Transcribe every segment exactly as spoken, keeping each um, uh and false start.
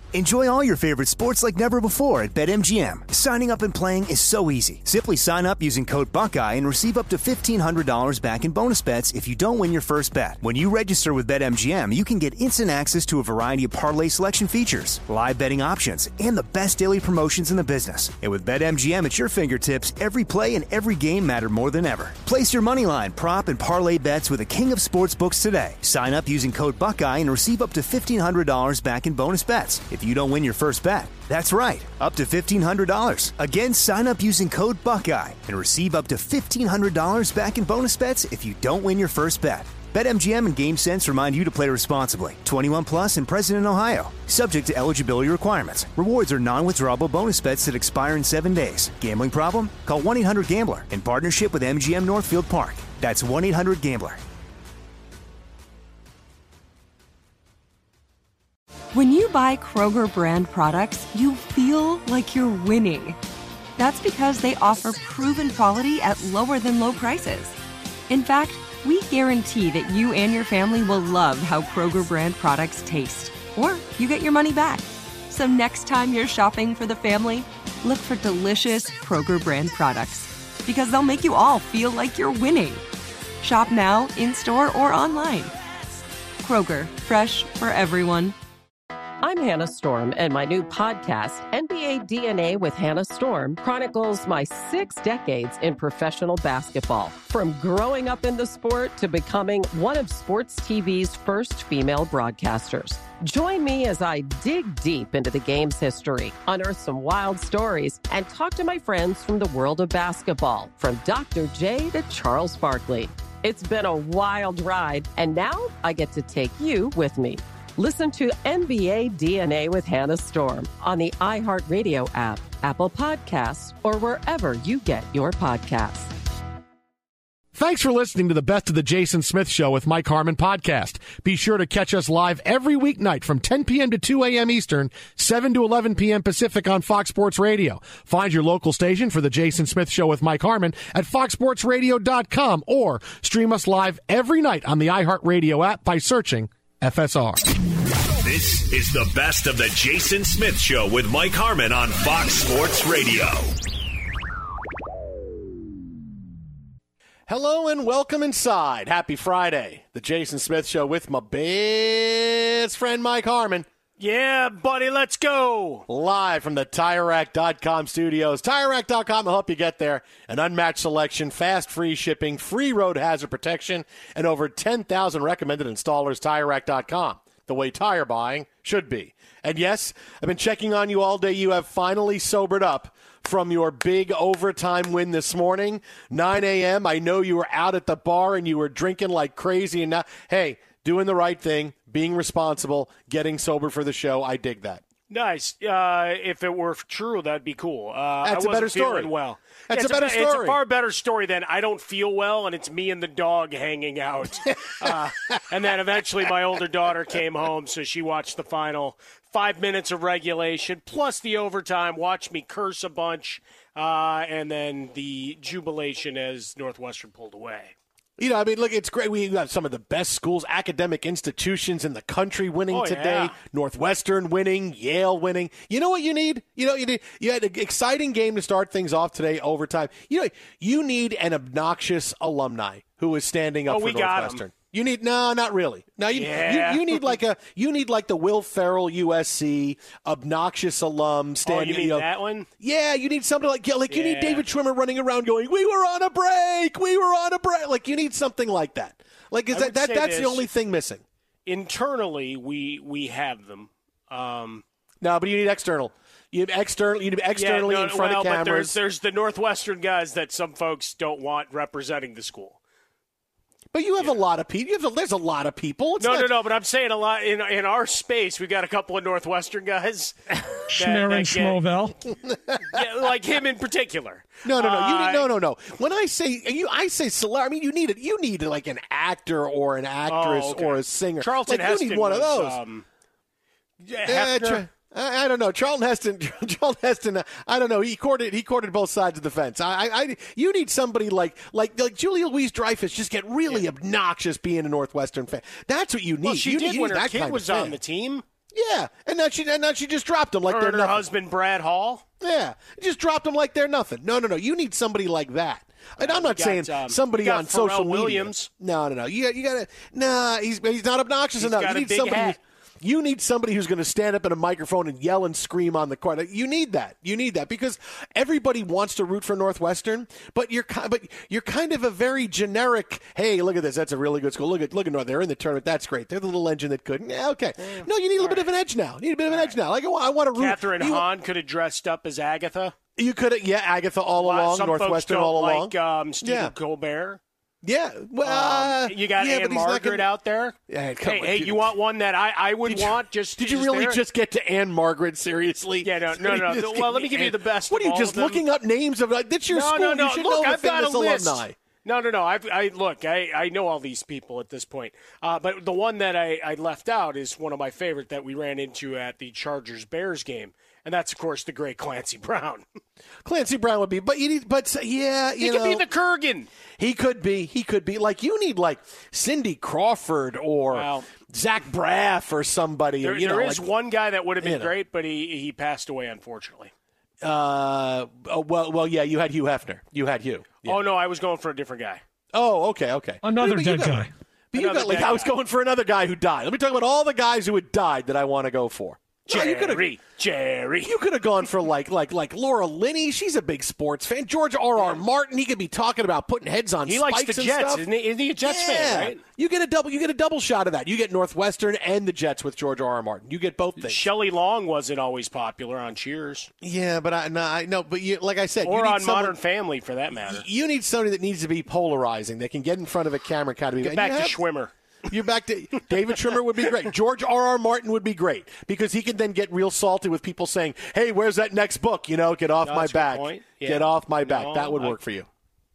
Enjoy all your favorite sports like never before at BetMGM. Signing up and playing is so easy. Simply sign up using code Buckeye and receive up to fifteen hundred dollars back in bonus bets if you don't win your first bet. When you register with BetMGM, you can get instant access to a variety of parlay selection features, live betting options, and the best daily promotions in the business. And with BetMGM at your fingertips, every play and every game matter more than ever. Place your moneyline, prop, and parlay bets with the king of sportsbooks today. Sign up using code Buckeye and receive up to fifteen hundred dollars back in bonus bets if you don't win your first bet. That's right, up to fifteen hundred dollars. Again, sign up using code Buckeye and receive up to fifteen hundred dollars back in bonus bets if you don't win your first bet. BetMGM and GameSense remind you to play responsibly. twenty-one plus and present in Ohio. Subject to eligibility requirements. Rewards are non-withdrawable bonus bets that expire in seven days. Gambling problem? Call one eight hundred gambler in partnership with M G M Northfield Park. That's one eight hundred gambler. When you buy Kroger brand products, you feel like you're winning. That's because they offer proven quality at lower than low prices. In fact, we guarantee that you and your family will love how Kroger brand products taste, or you get your money back. So next time you're shopping for the family, look for delicious Kroger brand products, because they'll make you all feel like you're winning. Shop now, in-store, or online. Kroger, fresh for everyone. I'm Hannah Storm, and my new podcast, N B A D N A with Hannah Storm, chronicles my six decades in professional basketball. From growing up in the sport to becoming one of sports T V's first female broadcasters. Join me as I dig deep into the game's history, unearth some wild stories, and talk to my friends from the world of basketball, from Doctor J to Charles Barkley. It's been a wild ride, and now I get to take you with me. Listen to N B A D N A with Hannah Storm on the iHeartRadio app, Apple Podcasts, or wherever you get your podcasts. Thanks for listening to the Best of the Jason Smith Show with Mike Harmon podcast. Be sure to catch us live every weeknight from ten p.m. to two a.m. Eastern, seven to eleven p.m. Pacific on Fox Sports Radio. Find your local station for the Jason Smith Show with Mike Harmon at fox sports radio dot com or stream us live every night on the iHeartRadio app by searching F S R. This is the Best of the Jason Smith Show with Mike Harmon on Fox Sports Radio. Hello and welcome inside. Happy Friday. The Jason Smith Show with my best friend Mike Harmon. Yeah, buddy, let's go. Live from the Tire Rack dot com studios. Tire Rack dot com will help you get there. An unmatched selection, fast, free shipping, free road hazard protection, and over ten thousand recommended installers. Tire Rack dot com. The way tire buying should be. And yes, I've been checking on you all day. You have finally sobered up from your big overtime win this morning. nine a.m. I know you were out at the bar and you were drinking like crazy. And now, hey, doing the right thing, being responsible, getting sober for the show. I dig that. Nice. Uh, if it were true, that'd be cool. Uh, That's I a better story. Well, That's yeah, a better a, story. It's a far better story than I don't feel well, and it's me and the dog hanging out. uh, and then eventually my older daughter came home, so she watched the final five minutes of regulation, plus the overtime, watched me curse a bunch, uh, and then the jubilation as Northwestern pulled away. You know, I mean, look, it's great. We have some of the best schools, academic institutions in the country winning oh, today. Yeah. Northwestern winning, Yale winning. You know what you need? You know, you need. You had an exciting game to start things off today, overtime. You know, you need an obnoxious alumni who is standing up oh, for we got Northwestern. him. You need no, not really. No, you, yeah. you you need like a you need like the Will Ferrell U S C obnoxious alum standing. Oh, you mean you know, that one? Yeah, you need something like like you yeah. need David Schwimmer running around going, "We were on a break, we were on a break." Like you need something like that. Like is I that, that that's this. the only thing missing. Internally, we we have them. Um, no, but you need external. You need external. You need externally yeah, no, in front well, of cameras. But there's there's the Northwestern guys that some folks don't want representing the school. But you have yeah. a lot of people. You have a, there's a lot of people. It's no, not... no, no. But I'm saying a lot in in our space. We've got a couple of Northwestern guys. Schmear and Schmovell. Yeah, like him in particular. No, no, no. Uh, you need, no, no, no. When I say you, I say celebrity. I mean, you need it. You need like an actor or an actress oh, okay. or a singer. Charlton like, Heston you need one was, of those. Um, yeah, Hefner. I, I don't know. Charlton Heston. Charlton Heston. I don't know. He courted. He courted both sides of the fence. I. I. I you need somebody like like like Julia Louis-Dreyfus. Just get really yeah. obnoxious being a Northwestern fan. That's what you need. Well, she you did need, when you her that kid kind was of on fan. the team. Yeah, and now she and now she just dropped him like her they're and her nothing. husband, Brad Hall. Yeah, just dropped them like they're nothing. No, no, no. You need somebody like that. And I'm not got, saying um, somebody got on Pharrell social media. Williams. No, no, no. You, you got to. Nah, he's he's not obnoxious He's enough. got You a need big somebody. hat. You need somebody who's going to stand up in a microphone and yell and scream on the court. You need that. You need that because everybody wants to root for Northwestern, but you're ki- but you're kind of a very generic. Hey, look at this. That's a really good school. Look at look at North. They're in the tournament. That's great. They're the little engine that couldn't. Yeah, okay. No, you need a little bit of an edge now. You need a bit of an edge now. Like I want, I want to root. Catherine you, Hahn could have dressed up as Agatha. You could have, yeah, Agatha all along, Some Northwestern folks don't all along. like um, Stephen Yeah. Colbert. Yeah, well, uh, Um, you got yeah, Anne but he's not Margaret gonna- out there. Yeah, come hey, on, hey, dude. you want one that I, I would Did you- want? Just Did you just really there? just get to Anne Margaret? Seriously? Yeah, no, no, no. Just Well, give let me give you Anne- the best What of are you all just of them. looking up names of? Like, that's your no, school. no, no. You should Look, know I've the got a famous list. alumni. No, no, no. I've, I look. I, I know all these people at this point. Uh, but the one that I, I left out is one of my favorite that we ran into at the Chargers Bears game, and that's of course the great Clancy Brown. Clancy Brown would be, but you need, but yeah, you He know, could be the Kurgan. he could be, he could be. Like you need like Cindy Crawford or Well, Zach Braff or somebody. There, you know, there is like, one guy that would have been you know. great, but he he passed away unfortunately. Uh, oh, well, well, yeah, you had Hugh Hefner. You had Hugh. Yeah. Oh no, I was going for a different guy. Oh, okay, okay. Another But you dead got- guy. But you Another got like dead I was guy. going for another guy who died. Let me talk about all the guys who had died that I want to go for. No, you could've- Jerry, Jerry. You could have gone for like like like Laura Linney. She's a big sports fan. George R. R. Martin. He could be talking about putting heads on He spikes likes the and Jets, stuff. isn't he? Isn't he a Jets yeah. fan, right? You get a double. You get a double shot of that. You get Northwestern and the Jets with George R. R. Martin. You get both things. Shelley Long wasn't always popular on Cheers yeah, but I no, I no, but you like I said, you or need on someone- Modern Family for that matter. You need somebody that needs to be polarizing. That can get in front of a camera, kind of be Get back you to have- Schwimmer. You're back to David Schwimmer would be great. George R. R. Martin would be great because he could then get real salty with people saying, "Hey, where's that next book? You know, get off No, my that's a good back. point. Yeah. Get off my back." No, that would I- work for you.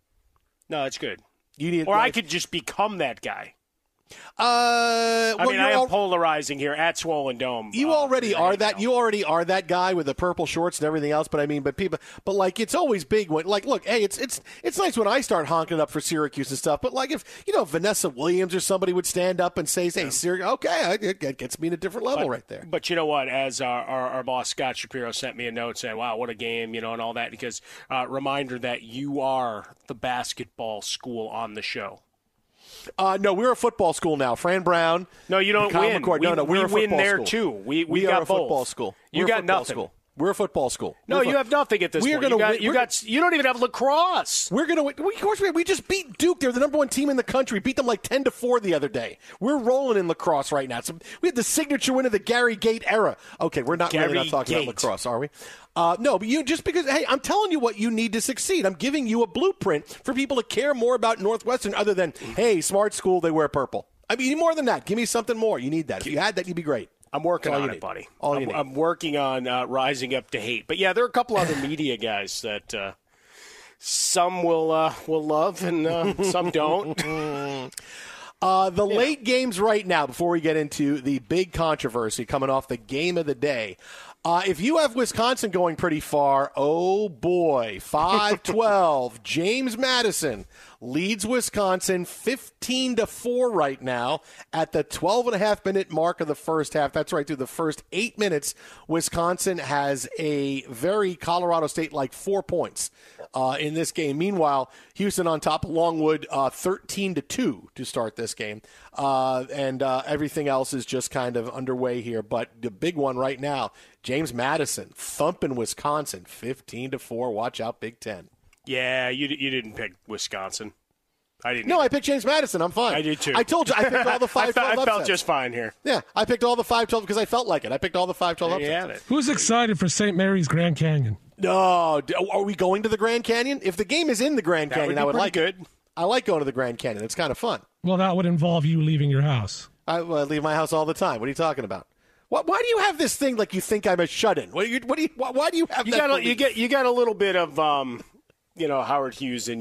No, it's good. You need, Or I like- could just become that guy. Uh, I well, mean, you're I am al- polarizing here at Swollen Dome. You uh, already right are now. that. You already are that guy with the purple shorts and everything else. But I mean, but people, but like, it's always big when, like, look, hey, it's it's it's nice when I start honking up for Syracuse and stuff. But like, if you know Vanessa Williams or somebody would stand up and say, "Hey, Syracuse," okay, it, it gets me in a different level But- right there. But you know what? As our, our, our boss Scott Shapiro sent me a note saying, "Wow, what a game!" You know, and all that. Because uh, reminder that you are the basketball school on the show. Uh, no, we're a football school now. Fran Brown. No, you don't Kyle win. McCord. We, no, no, we're we a football win there school. too. We we, we got are a football both. school. You We're a got football nothing. School. We're a football school. No, We're you fo- have nothing at this We're point. gonna you got, win- you we're- got you don't even have lacrosse. We're gonna win. We, of course, we, we just beat Duke. They're the number one team in the country. Beat them like ten to four the other day. We're rolling in lacrosse right now. So we had the signature win of the Gary Gate era. Okay, we're not really Gary not talking Gate. about lacrosse, are we? Uh, no, but you just because. Hey, I'm telling you what you need to succeed. I'm giving you a blueprint for people to care more about Northwestern, other than hey, smart school, they wear purple. I mean, more than that. Give me something more. You need that. If you had that, you'd be great. I'm working That's all on you it, need. buddy. All you I'm, need. I'm working on uh, rising up to hate. But yeah, there are a couple other media guys that uh, some will uh, will love and uh, some don't. Uh, the late games right now, before we get into the big controversy coming off the game of the day. Uh, if you have Wisconsin going pretty far, oh boy, five twelve. James Madison leads Wisconsin fifteen to four right now at the twelve and a half minute mark of the first half. That's right, through the first eight minutes, Wisconsin has a very Colorado State-like four points uh, in this game. Meanwhile, Houston on top of Longwood, uh, thirteen to two to start this game. Uh, and uh, everything else is just kind of underway here. But the big one right now, James Madison thumping Wisconsin fifteen to four. Watch out, Big Ten. Yeah, you you didn't pick Wisconsin. I didn't. No, either. I picked James Madison. I'm fine. I did too. I told you I picked all the I, five felt, twelve I felt upsets. just fine here. Yeah, I picked all the five twelve because I felt like it. I picked all the five twelve There you upsets. have it. Who's excited for Saint Mary's Grand Canyon? No, d- are we going to the Grand Canyon? If the game is in the Grand That Canyon, would be I would pretty like good. it. I like going to the Grand Canyon. It's kind of fun. Well, that would involve you leaving your house. I uh, leave my house all the time. What are you talking about? Why, why do you have this thing like you think I'm a shut-in? What do you? What do you? Why, why do you have You that? got a, belief? you get you got a little bit of um, you know, Howard Hughes in you.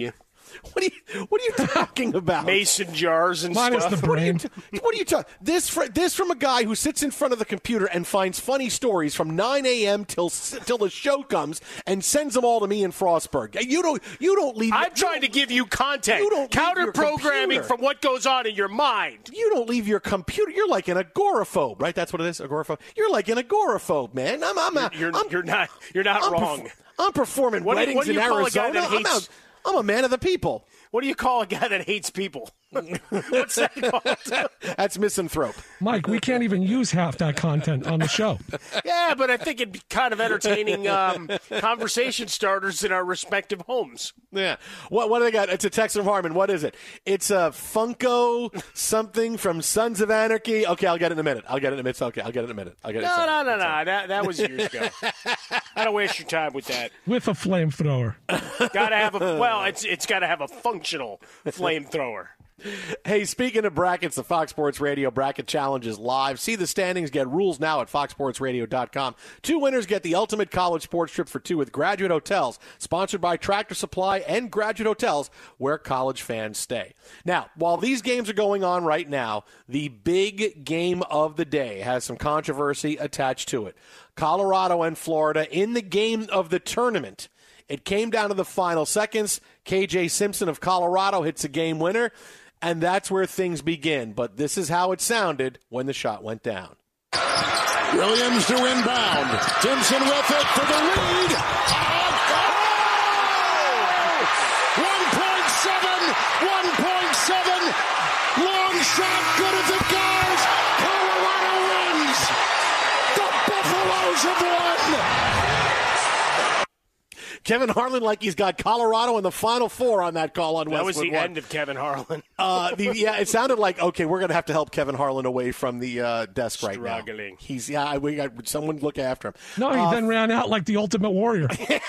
What are you What are you talking about? Mason jars and Minus stuff. the brain. What are you talking? This fr- this from a guy who sits in front of the computer and finds funny stories from nine a.m. till s- till the show comes and sends them all to me in Frostburg. You don't you don't leave. I'm trying to give you content. You don't leave counter your programming computer. from what goes on in your mind. You don't leave your computer. You're like an agoraphobe, right? That's what it is, agoraphobe. You're like an agoraphobe, man. I'm I'm a, You're, I'm, you're not you're not I'm wrong. perf- I'm performing What do you- weddings what do you in call a guy Arizona. that I'm, hates- a, I'm a man of the people. What do you call a guy that hates people? What's that called? That's misanthrope. Mike, we can't even use half that content on the show. Yeah, but I think it'd be kind of entertaining um, conversation starters in our respective homes. Yeah. What what do they got? It's a text from Harmon. What is it? It's a Funko something from Sons of Anarchy. Okay, I'll get it in a minute. I'll get it in a minute. Okay, I'll get it in a minute. I'll get it. No, sorry. no, no, no. That that was years ago. I don't waste your time with that. With a flamethrower. Got to have a well. It's it's got to have a functional flamethrower. Hey, speaking of brackets, the Fox Sports Radio Bracket Challenge is live. See the standings, get rules now at fox sports radio dot com. Two winners get the ultimate college sports trip for two with Graduate Hotels, sponsored by Tractor Supply and Graduate Hotels, where college fans stay. Now, while these games are going on right now, the big game of the day has some controversy attached to it. Colorado and Florida in the game of the tournament. It came down to the final seconds. K J Simpson of Colorado hits a game winner. And that's where things begin. But this is how it sounded when the shot went down. Williams to inbound. Simpson with it for the lead. Oh! one point seven. one point seven. Long shot. Good as it goes. Colorado wins. The Buffaloes have won. Kevin Harlan like he's got Colorado in the Final Four on that call on That Westwood was the One. end of Kevin Harlan. Uh, the, yeah, it sounded like, okay, we're going to have to help Kevin Harlan away from the uh, desk right now. Struggling. He's, yeah, we got someone look after him. No, he Uh, then ran out like the Ultimate Warrior.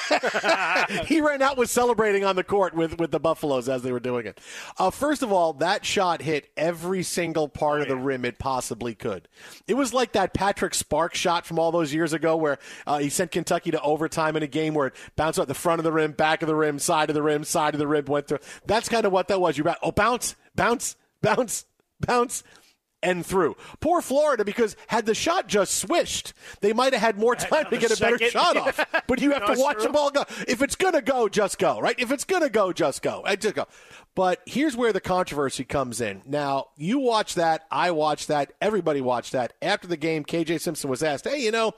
He ran out was celebrating on the court with, with the Buffaloes as they were doing it. Uh, first of all, that shot hit every single part of the rim it possibly could. It was like that Patrick Sparks shot from all those years ago where uh, he sent Kentucky to overtime in a game where it bounced out the front of the rim, back of the rim, side of the rim, side of the rim, went through. That's kind of what that was. You oh, bounce, bounce, bounce, bounce. And through. Poor Florida, because had the shot just swished, they might have had more time to get a better second. shot off. But you have No, to it's watch true. the ball go. If it's going to go, just go, right? If it's going to go, just go. I just go. But here's where the controversy comes in. Now, you watch that. I watched that. Everybody watched that. After the game, K J Simpson was asked, hey, you know,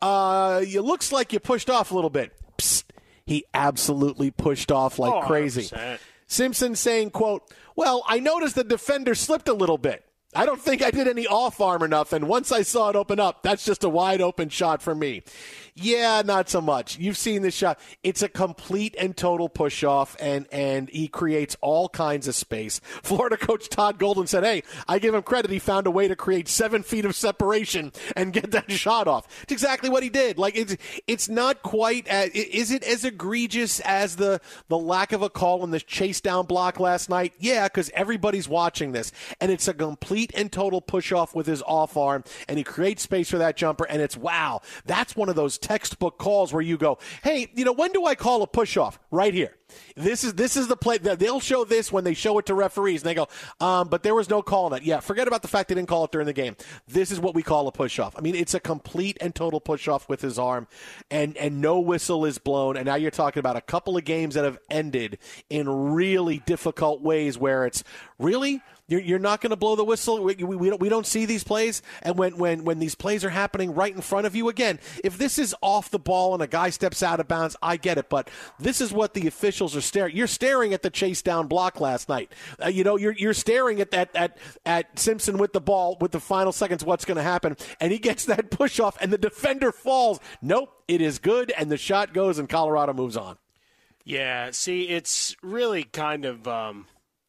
uh, it looks like you pushed off a little bit. Psst. He absolutely pushed off like Oh, crazy. one hundred percent. Simpson saying, quote, well, I noticed the defender slipped a little bit. I don't think I did any off-arm or nothing. Once I saw it open up, that's just a wide-open shot for me. Yeah, not so much. You've seen this shot. It's a complete and total push-off, and, and he creates all kinds of space. Florida coach Todd Golden said, hey, I give him credit. He found a way to create seven feet of separation and get that shot off. It's exactly what he did. Like, it's it's not quite as, is it as egregious as the, the lack of a call in the chase-down block last night? Yeah, because everybody's watching this, and it's a complete and total push-off with his off arm, and he creates space for that jumper, and it's, wow, that's one of those textbook calls where you go, hey, you know, when do I call a push-off? Right here. This is this is the play. They'll show this when they show it to referees, and they go, um, but there was no call on it. Yeah, forget about the fact they didn't call it during the game. This is what we call a push-off. I mean, it's a complete and total push-off with his arm, and, and no whistle is blown, and now you're talking about a couple of games that have ended in really difficult ways where it's, really? You're, you're not going to blow the whistle? We, we, we, don't, we don't see these plays? And when, when, when these plays are happening right in front of you, again, if this is off the ball and a guy steps out of bounds, I get it, but this is what the officials are staring. You're staring at the chase down block last night. Uh, you know, you're you're staring at that at, at Simpson with the ball with the final seconds. What's going to happen? And he gets that push off, and the defender falls. Nope, it is good, and the shot goes, and Colorado moves on. Yeah, see, it's really kind of um,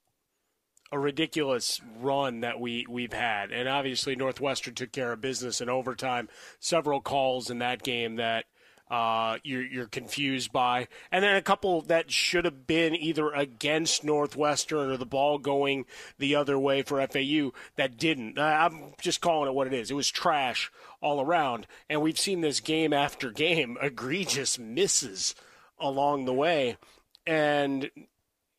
a ridiculous run that we, we've had. And obviously Northwestern took care of business in overtime. Several calls in that game that uh, you're, you're confused by. And then a couple that should have been either against Northwestern or the ball going the other way for F A U that didn't. I'm just calling it what it is. It was trash all around. And we've seen this game after game, egregious misses along the way. And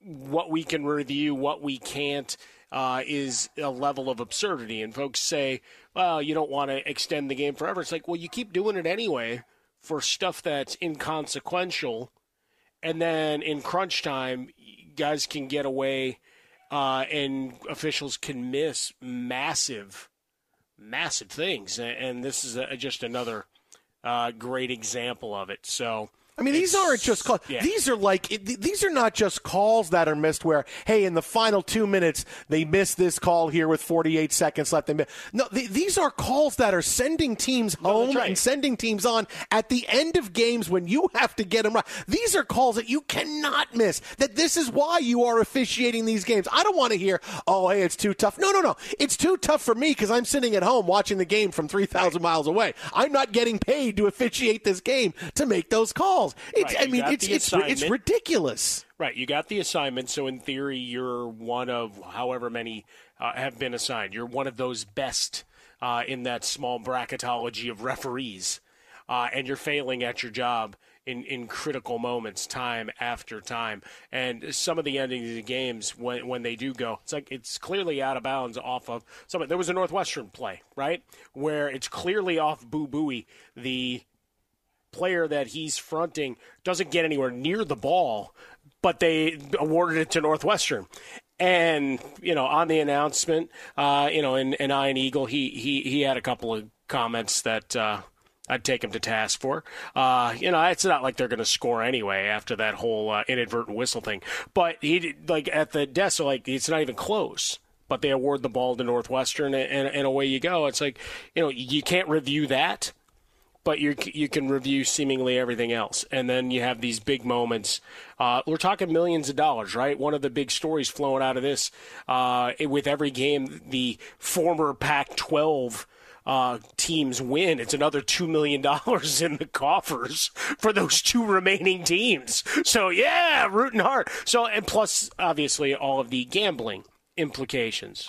what we can review, what we can't, uh, is a level of absurdity. And folks say, well, you don't want to extend the game forever. It's like, well, you keep doing it anyway for stuff that's inconsequential. And then in crunch time, guys can get away uh, and officials can miss massive, massive things. And this is a, just another uh, great example of it. So, I mean, these aren't just calls. Yeah. These are like it, these are not just calls that are missed. Where hey, in the final two minutes they missed this call here with forty-eight seconds left. They miss. No, th- these are calls that are sending teams home no, right. and sending teams on at the end of games when you have to get them right. These are calls that you cannot miss. That this is why you are officiating these games. I don't want to hear, oh, hey, it's too tough. No, no, no. It's too tough for me because I'm sitting at home watching the game from three thousand miles away. I'm not getting paid to officiate this game to make those calls. It's, Right, I mean, it's it's it's ridiculous. Right, you got the assignment, so in theory, you're one of however many uh, have been assigned. You're one of those best uh, in that small bracketology of referees, uh, and you're failing at your job in, in critical moments, time after time. And some of the endings of the games, when when they do go, it's like it's clearly out of bounds off of something. There was a Northwestern play, right, where it's clearly off Boo Buie, the player that he's fronting doesn't get anywhere near the ball, but they awarded it to Northwestern. And, you know, on the announcement, uh, you know, in, in Iron Eagle, he, he, he had a couple of comments that uh, I'd take him to task for. Uh, you know, it's not like they're going to score anyway after that whole uh, inadvertent whistle thing. But he did, like, at the desk, so, like, it's not even close. But they award the ball to Northwestern, and, and, and away you go. It's like, you know, you can't review that, but you you can review seemingly everything else. And then you have these big moments. Uh, we're talking millions of dollars, right? One of the big stories flowing out of this, uh, with every game the former Pac twelve uh, teams win, it's another two million dollars in the coffers for those two remaining teams. So, yeah, rooting hard. So, and plus, obviously, all of the gambling implications.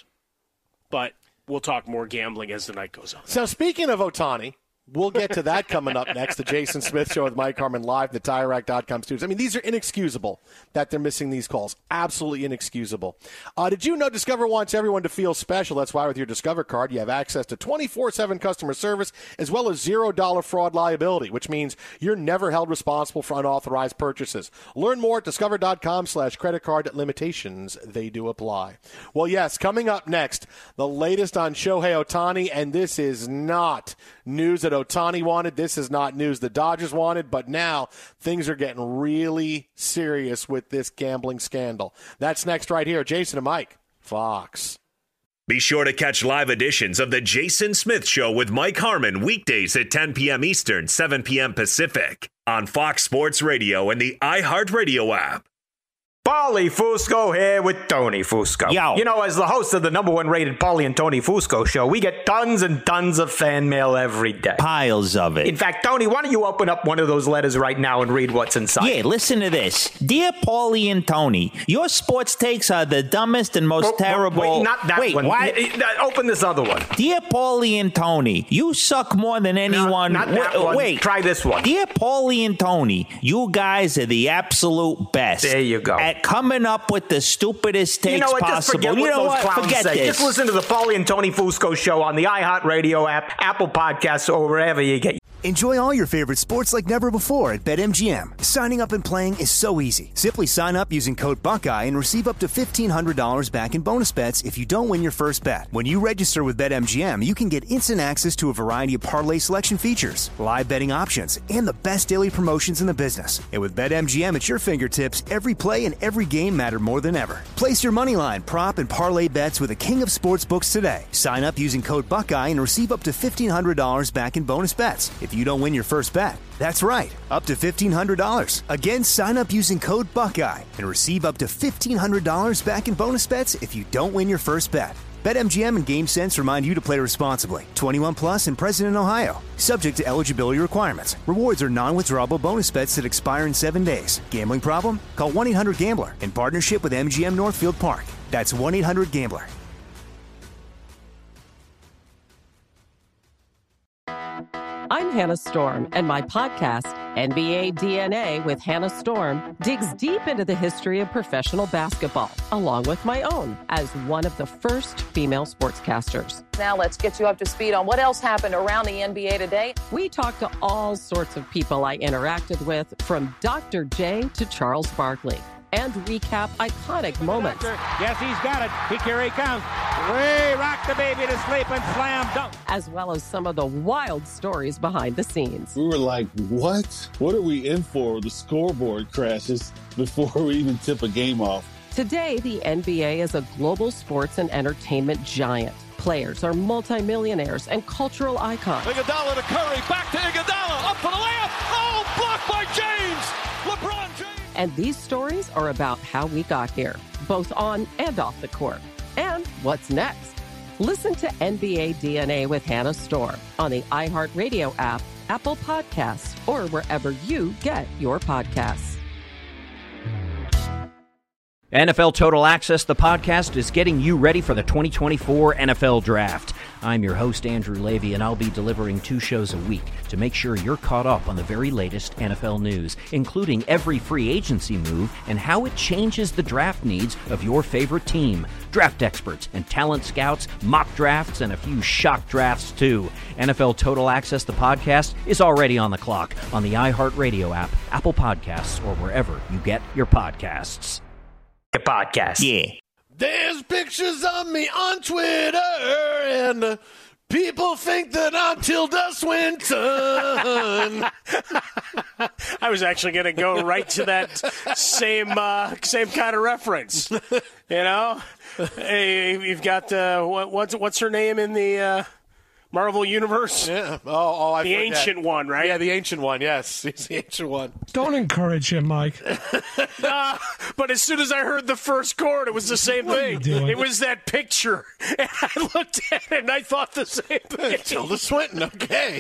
But we'll talk more gambling as the night goes on. So, speaking of Ohtani, we'll get to that coming up next. The Jason Smith Show with Mike Harmon live, the Tire Rack dot com studios. I mean, these are inexcusable that they're missing these calls. Absolutely inexcusable. Uh, did you know Discover wants everyone to feel special? That's why with your Discover card, you have access to twenty-four seven customer service as well as zero dollars fraud liability, which means you're never held responsible for unauthorized purchases. Learn more at discover dot com slash credit card. Limitations, they do apply. Well, yes, coming up next, the latest on Shohei Ohtani, and this is not news that Ohtani wanted. This is not news the Dodgers wanted, but now things are getting really serious with this gambling scandal. That's next right here. Jason and Mike, Fox. Be sure to catch live editions of the Jason Smith Show with Mike Harmon weekdays at ten p.m. Eastern, seven p.m. Pacific on Fox Sports Radio and the iHeartRadio app. Paulie Fusco here with Tony Fusco. Yo. You know, as the host of the number one rated Paulie and Tony Fusco show, we get tons and tons of fan mail every day. Piles of it. In fact, Tony, why don't you open up one of those letters right now and read what's inside? Yeah, listen to this. Dear Paulie and Tony, your sports takes are the dumbest and most Oh, oh, terrible. Wait, not that wait, one. Why? Y- y- Open this other one. Dear Paulie and Tony, you suck more than anyone. No, not that Wait, one. Wait, Try this one. Dear Paulie and Tony, you guys are the absolute best. There you go. At coming up with the stupidest takes You know what? Just possible. forget you what know those what? clowns Forget say. this. Just listen to the Paulie and Tony Fusco show on the iHeartRadio app, Apple Podcasts, or wherever you get. Enjoy all your favorite sports like never before at BetMGM. Signing up and playing is so easy. Simply sign up using code Buckeye and receive up to fifteen hundred dollars back in bonus bets if you don't win your first bet. When you register with BetMGM, you can get instant access to a variety of parlay selection features, live betting options, and the best daily promotions in the business. And with BetMGM at your fingertips, every play and every game matter more than ever. Place your moneyline, prop, and parlay bets with the king of sportsbooks today. Sign up using code Buckeye and receive up to fifteen hundred dollars back in bonus bets if you don't win your first bet. That's right, up to fifteen hundred dollars. Again, sign up using code Buckeye and receive up to fifteen hundred dollars back in bonus bets if you don't win your first bet. BetMGM and GameSense remind you to play responsibly. twenty-one plus and present in Ohio. Subject to eligibility requirements. Rewards are non-withdrawable bonus bets that expire in seven days. Gambling problem? Call one eight hundred gambler in partnership with M G M Northfield Park. That's one eight hundred gambler. I'm Hannah Storm, and my podcast, N B A D N A with Hannah Storm, digs deep into the history of professional basketball, along with my own, as one of the first female sportscasters. Now let's get you up to speed on what else happened around the N B A today. We talked to all sorts of people I interacted with, from Doctor J to Charles Barkley, and recap iconic moments. Yes, he's got it. He, here he comes. Way rock the baby to sleep and slam dunk. As well as some of the wild stories behind the scenes. We were like, what? What are we in for? The scoreboard crashes before we even tip a game off. Today, the N B A is a global sports and entertainment giant. Players are multimillionaires and cultural icons. Iguodala to Curry, back to Iguodala, up for the layup. Oh, blocked by James. LeBron James. And these stories are about how we got here, both on and off the court. And what's next? Listen to N B A D N A with Hannah Storm on the iHeartRadio app, Apple Podcasts, or wherever you get your podcasts. N F L Total Access, the podcast, is getting you ready for the twenty twenty-four N F L Draft. I'm your host, Andrew Levy, and I'll be delivering two shows a week to make sure you're caught up on the very latest N F L news, including every free agency move and how it changes the draft needs of your favorite team. Draft experts and talent scouts, mock drafts, and a few shock drafts, too. N F L Total Access, the podcast, is already on the clock on the iHeartRadio app, Apple Podcasts, or wherever you get your podcasts. Podcast. Yeah. There's pictures of me on Twitter, and uh, people think that I'm Tilda Swinton. I was actually going to go right to that same uh, same kind of reference. You know, hey, you've got uh, what, what's what's her name in the uh, Marvel universe? Yeah. Oh, oh, I the forget. ancient one, right? Yeah, the ancient one. Yes, he's the ancient one. Don't encourage him, Mike. uh, but as soon as I heard the first chord, it was the same What are thing. you doing? It was that picture, and I looked at it and I thought the same thing. Tilda Swinton. Okay.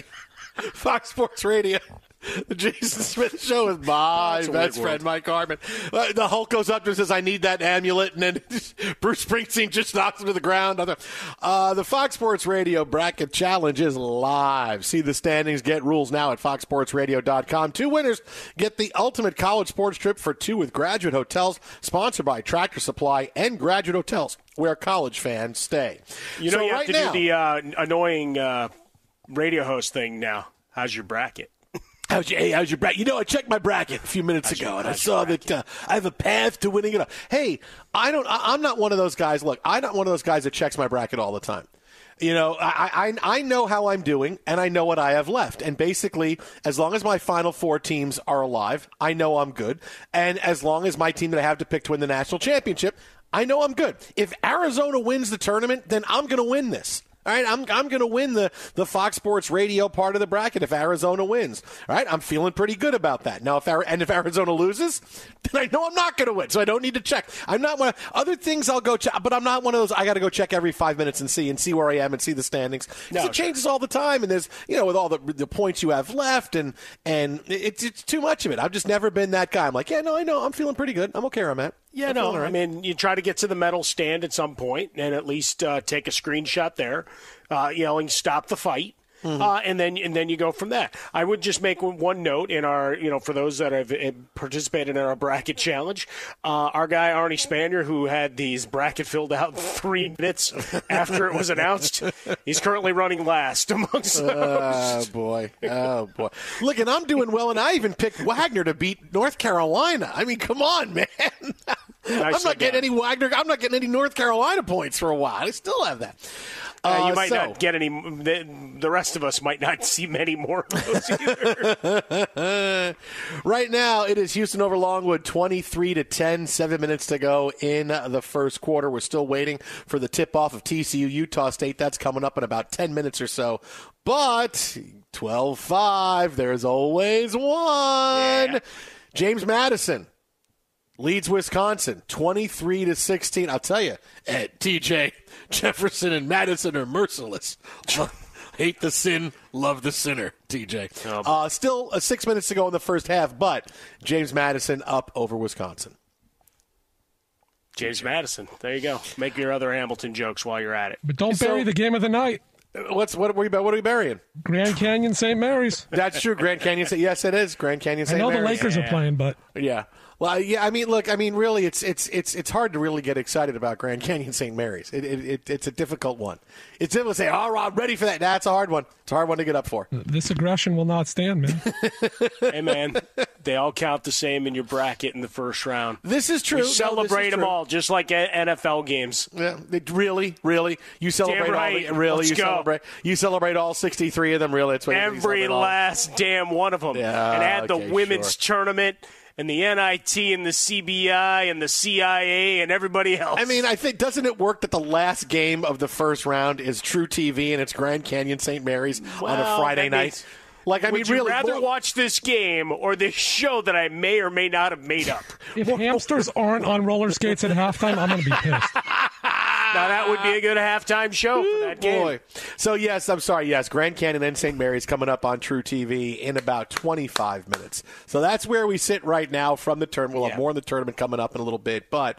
Fox Sports Radio. The Jason Smith Show with my That's a best weird friend, Mike Harmon. Uh, the Hulk goes up and says, I need that amulet, and then Bruce Springsteen just knocks him to the ground. Uh, the Fox Sports Radio Bracket Challenge is live. See the standings, get rules now at fox sports radio dot com. Two winners get the ultimate college sports trip for two with Graduate Hotels, sponsored by Tractor Supply and Graduate Hotels, where college fans stay. You know, so you have right to now, do the uh, annoying uh, radio host thing now. How's your bracket? How's your, hey, how's your bracket? You know, I checked my bracket a few minutes how's ago, your, and I saw that uh, I have a path to winning it all. Hey, I don't. I, I'm not one of those guys. Look, I'm not one of those guys that checks my bracket all the time. You know, I, I I know how I'm doing, and I know what I have left. And basically, as long as my final four teams are alive, I know I'm good. And as long as my team that I have to pick to win the national championship, I know I'm good. If Arizona wins the tournament, then I'm going to win this. All right, I'm I'm going to win the, the Fox Sports Radio part of the bracket if Arizona wins. All right, I'm feeling pretty good about that. Now, if and if Arizona loses, then I know I'm not going to win, so I don't need to check. I'm not one of, other things I'll go check, but I'm not one of those. I got to go check every five minutes and see and see where I am and see the standings. No, it changes all the time, and there's you know with all the the points you have left, and and it's it's too much of it. I've just never been that guy. I'm like, yeah, no, I know, I'm feeling pretty good. I'm okay where I'm at. Yeah, I'm no, right. I mean, you try to get to the medal stand at some point and at least uh, take a screenshot there, uh, yelling, stop the fight. Mm-hmm. Uh, and then and then you go from that. I would just make one note in our, you know, for those that have participated in our bracket challenge, uh, our guy Arnie Spanier, who had these bracket filled out three minutes after it was announced, he's currently running last amongst those. Oh, boy. Oh, boy. Look, and I'm doing well, and I even picked Wagner to beat North Carolina. I mean, come on, man. I'm not getting any Wagner. I'm not getting any North Carolina points for a while. I still have that. Uh, you uh, might so. not get any. The, the rest of us might not see many more of those either. Right now, it is Houston over Longwood, twenty-three to ten. Seven minutes to go in the first quarter. We're still waiting for the tip-off of T C U Utah State. That's coming up in about ten minutes or so. But twelve five, there's always one. Yeah. James Madison leads Wisconsin, twenty-three to sixteen. I'll tell you, eh, T J, Jefferson and Madison are merciless. Hate the sin, love the sinner, T J. Oh. Uh, still uh, six minutes to go in the first half, but James Madison up over Wisconsin. James Madison. There you go. Make your other Hamilton jokes while you're at it. But don't so, bury the game of the night. What's what are we what are we burying? Grand Canyon, Saint Mary's. That's true. Grand Canyon. Yes, it is. Grand Canyon, Saint I know Mary's. the Lakers Yeah. are playing, but Yeah. Well, yeah. I mean, look. I mean, really, it's it's it's it's hard to really get excited about Grand Canyon, Saint Mary's. It, it, it it's a difficult one. It's difficult to say, "Oh, I'm ready for that." That's a hard one. It's a hard one to get up for. this aggression will not stand, man. Hey, man, they all count the same in your bracket in the first round. This is true. We No, celebrate this is them true. all, just like a- N F L games. Yeah, it, really, really. You celebrate Damn all right. the, really. Let's you go. celebrate. You celebrate all sixty-three of them. Really, it's what you Every celebrate all. last damn one of them. Yeah, and add okay, the women's sure. tournament and the N I T and the C B I and the C I A and everybody else. I mean, I think doesn't it work that the last game of the first round is True T V and it's Grand Canyon Saint Mary's on a Well, Friday that night? means- Like, I Would mean, you really, rather more- watch this game or this show that I may or may not have made up? If hamsters aren't on roller skates at halftime, I'm going to be pissed. Now, that would be a good halftime show for that game. Boy. So, yes, I'm sorry. Yes, Grand Canyon and Saint Mary's coming up on True T V in about twenty-five minutes. So that's where we sit right now from the tournament. We'll have Yeah. more in the tournament coming up in a little bit. But,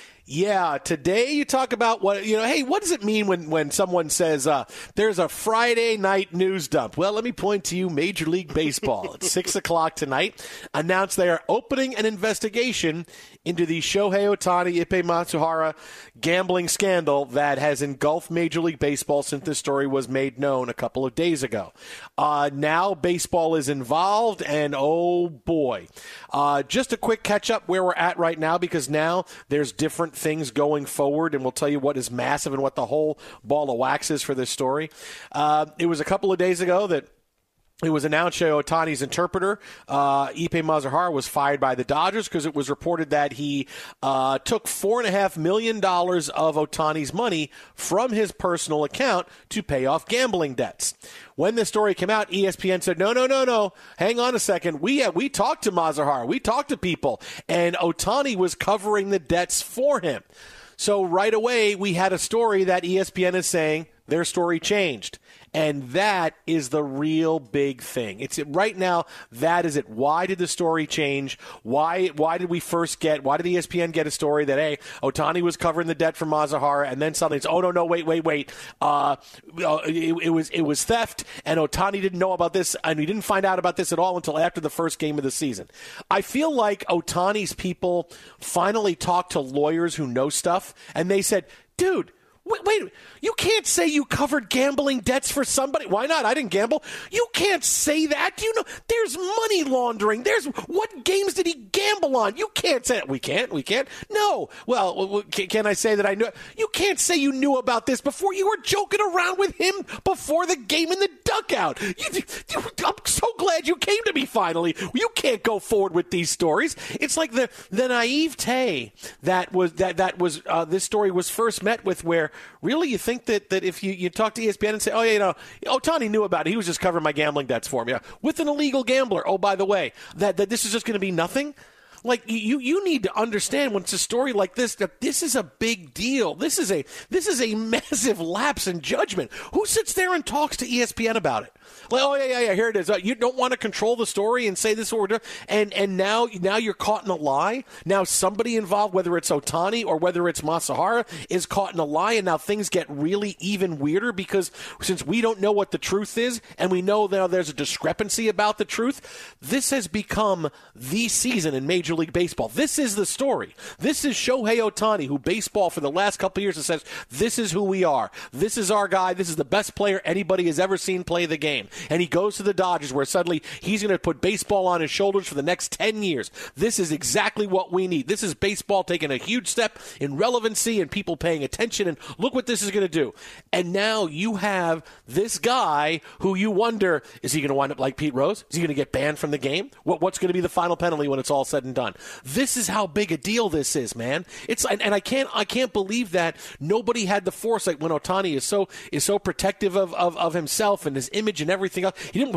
yeah, today you talk about what, you know, hey, what does it mean when, when someone says uh, there's a Friday night news dump? Well, let me point to you, Major League Baseball at six o'clock tonight announced they are opening an investigation into the Shohei Ohtani, Ippei Matsuhara gambling scandal that has engulfed Major League Baseball since this story was made known a couple of days ago. Uh, now baseball is involved, and oh boy. Uh, just a quick catch-up where we're at right now, because now there's different things going forward, and we'll tell you what is massive and what the whole ball of wax is for this story. Uh, it was a couple of days ago that it was announced Shohei Ohtani's interpreter, uh, Ippei Matsuhara, was fired by the Dodgers because it was reported that he uh, took four point five million dollars of Ohtani's money from his personal account to pay off gambling debts. When this story came out, E S P N said, no, no, no, no, hang on a second. We uh, we talked to Matsuhara. We talked to people, and Ohtani was covering the debts for him. So right away, we had a story that E S P N is saying their story changed. And that is the real big thing. It's right now. That is it. Why did the story change? Why? Why did we first get? Why did E S P N get a story that hey, Ohtani was covering the debt for Matsuhara, and then suddenly it's oh no no wait wait wait, uh, it, it was it was theft, and Ohtani didn't know about this, and we didn't find out about this at all until after the first game of the season. I feel like Ohtani's people finally talked to lawyers who know stuff, and they said, dude. Wait, wait, you can't say you covered gambling debts for somebody. Why not? I didn't gamble. You can't say that. You know, there's money laundering. There's what games did he gamble on? You can't say it. We can't. We can't. No. Well, can I say that I knew? You can't say you knew about this before. You were joking around with him before the game in the dugout. You, you, I'm so glad you came to me finally. You can't go forward with these stories. It's like the the naivete that was that that was uh, this story was first met with, where really you think that, that if you, you talk to E S P N and say, oh, yeah, you know, Ohtani knew about it. He was just covering my gambling debts for me. Yeah. With an illegal gambler. Oh, by the way, that, that this is just going to be nothing. Like, you, you need to understand when it's a story like this, that this is a big deal. This is a this is a massive lapse in judgment. Who sits there and talks to E S P N about it? Like, oh, yeah, yeah, yeah, here it is. Uh, you don't want to control the story and say this is what we're doing. And, and now, now you're caught in a lie. Now somebody involved, whether it's Ohtani or whether it's Matsuhara, is caught in a lie. And now things get really even weirder because since we don't know what the truth is and we know now there's a discrepancy about the truth, this has become the season in Major League Baseball. This is the story. This is Shohei Ohtani, who baseball for the last couple of years has said, this is who we are. This is our guy. This is the best player anybody has ever seen play the game. And he goes to the Dodgers where suddenly he's going to put baseball on his shoulders for the next ten years. This is exactly what we need. This is baseball taking a huge step in relevancy and people paying attention. And look what this is going to do. And now you have this guy who you wonder, is he going to wind up like Pete Rose? Is he going to get banned from the game? What, what's going to be the final penalty when it's all said and done? This is how big a deal this is, man. It's and, and I can't I can't believe that nobody had the foresight when Ohtani is so is so protective of, of, of himself and his image and everything else. He didn't put out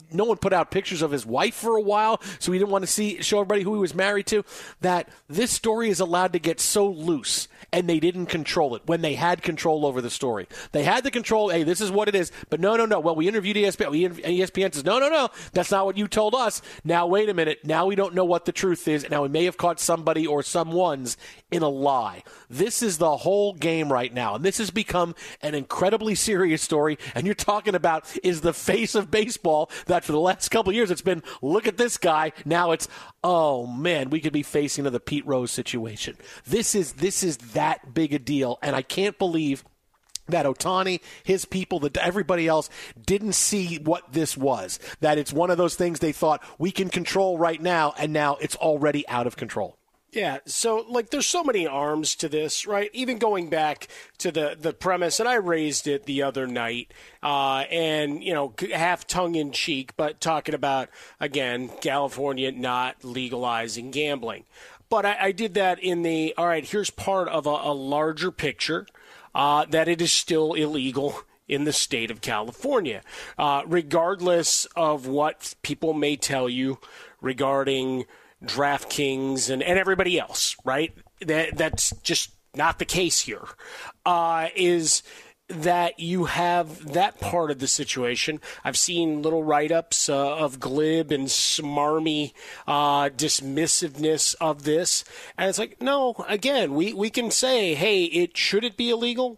no one put out pictures of his wife for a while, so we didn't want to see show everybody who he was married to, that this story is allowed to get so loose, and they didn't control it when they had control over the story. They had the control, hey, this is what it is, but no, no, no. Well, we interviewed E S P N. E S P N says, no, no, no, that's not what you told us. Now, wait a minute. Now we don't know what the truth is. Now, we may have caught somebody or someone's in a lie. This is the whole game right now, and this has become an incredibly serious story, and you're talking about is the face of baseball that for the last couple of years it's been, look at this guy. Now it's, oh, man, we could be facing another Pete Rose situation. This is this is that big a deal, and I can't believe that Ohtani, his people, that everybody else didn't see what this was, that it's one of those things they thought we can control right now, and now it's already out of control. Yeah, so, like, there's so many arms to this, right? Even going back to the, the premise, and I raised it the other night, uh, and, you know, half tongue-in-cheek, but talking about, again, California not legalizing gambling. But I, I did that in the, all right, here's part of a, a larger picture, uh, that it is still illegal in the state of California, uh, regardless of what people may tell you regarding DraftKings and, and everybody else, right? That that's just not the case here. Uh, is that you have that part of the situation. I've seen little write-ups uh, of glib and smarmy uh, dismissiveness of this, and it's like, no, again, we, we can say, hey, it should it be illegal?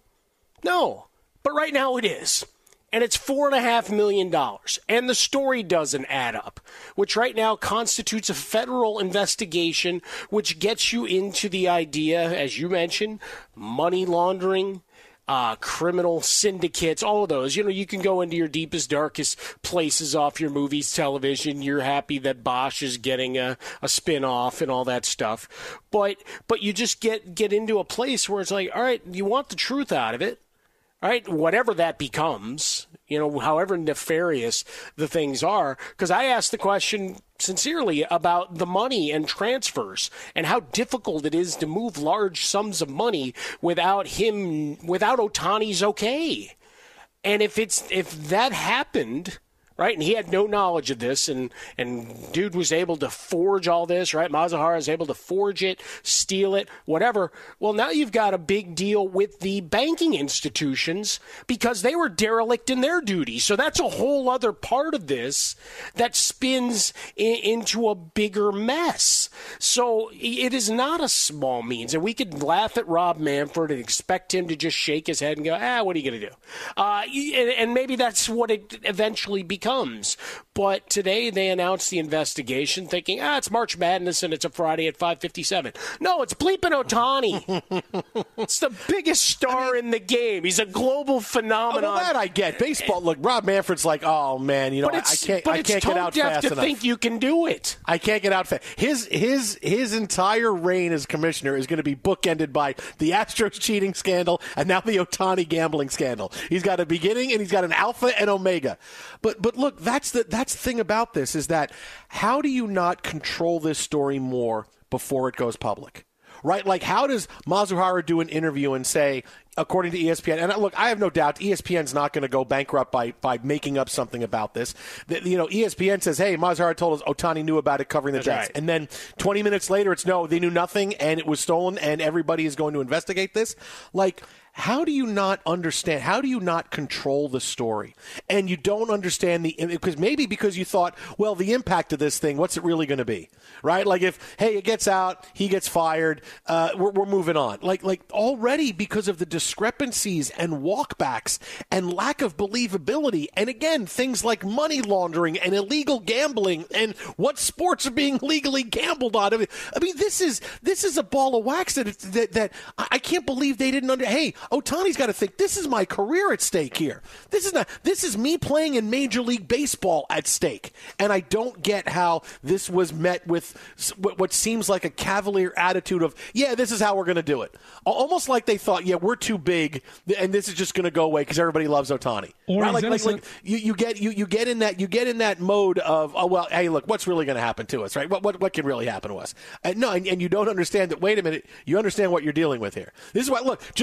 No, but right now it is. And it's four and a half million dollars. And the story doesn't add up, which right now constitutes a federal investigation, which gets you into the idea, as you mentioned, money laundering, uh, criminal syndicates, all of those. You know, you can go into your deepest, darkest places off your movies, television. You're happy that Bosch is getting a, a spin-off and all that stuff. But but you just get, get into a place where it's like, all right, you want the truth out of it. All right, whatever that becomes, you know, however nefarious the things are, because I asked the question sincerely about the money and transfers and how difficult it is to move large sums of money without him, without Ohtani's okay. And if it's if that happened, right, and he had no knowledge of this, and, and dude was able to forge all this, right? Mazahara is able to forge it, steal it, whatever. Well, now you've got a big deal with the banking institutions because they were derelict in their duty. So that's a whole other part of this that spins in, into a bigger mess. So it is not a small means. And we could laugh at Rob Manfred and expect him to just shake his head and go, ah, what are you going to do? Uh, and, and maybe that's what it eventually becomes. But today they announced the investigation thinking, ah, it's March Madness and it's a Friday at five fifty-seven. No, it's bleeping Ohtani. It's the biggest star I mean, in the game. He's a global phenomenon. Oh, well, that I get. Baseball, look, Rob Manfred's like, oh, man, you know, I can't, I can't get out fast to enough. think you can do it. I can't get out fast. His, his, his entire reign as commissioner is going to be bookended by the Astros cheating scandal and now the Ohtani gambling scandal. He's got a beginning and he's got an alpha and omega. But, but look, that's the that's the thing about this is that how do you not control this story more before it goes public, right? Like, how does Mazahara do an interview and say, according to E S P N, and look, I have no doubt E S P N's not going to go bankrupt by by making up something about this. The, you know, E S P N says, hey, Mazahara told us Ohtani knew about it covering the That's Jets. Right. And then twenty minutes later, it's no, they knew nothing and it was stolen and everybody is going to investigate this. Like, how do you not understand? How do you not control the story? And you don't understand the, because maybe because you thought, well, the impact of this thing, what's it really going to be? Right? Like if, hey, it gets out, he gets fired, uh, we're, we're moving on. Like, like already because of the discrepancies and walkbacks and lack of believability. And again, things like money laundering and illegal gambling and what sports are being legally gambled on. I mean, I mean this is, this is a ball of wax that, that, that I can't believe they didn't under, hey, Ohtani's got to think, this is my career at stake here. This is not, this is me playing in Major League Baseball at stake. And I don't get how this was met with what seems like a cavalier attitude of, yeah, this is how we're going to do it. Almost like they thought, yeah, we're too big and this is just going to go away because everybody loves Ohtani. Or right? like, like, like you, you get you, you get in that you get in that mode of, oh well, hey, look, what's really going to happen to us, right? What what what can really happen to us? And no, and, and you don't understand that. Wait a minute, you understand what you're dealing with here. This is why, look, just like in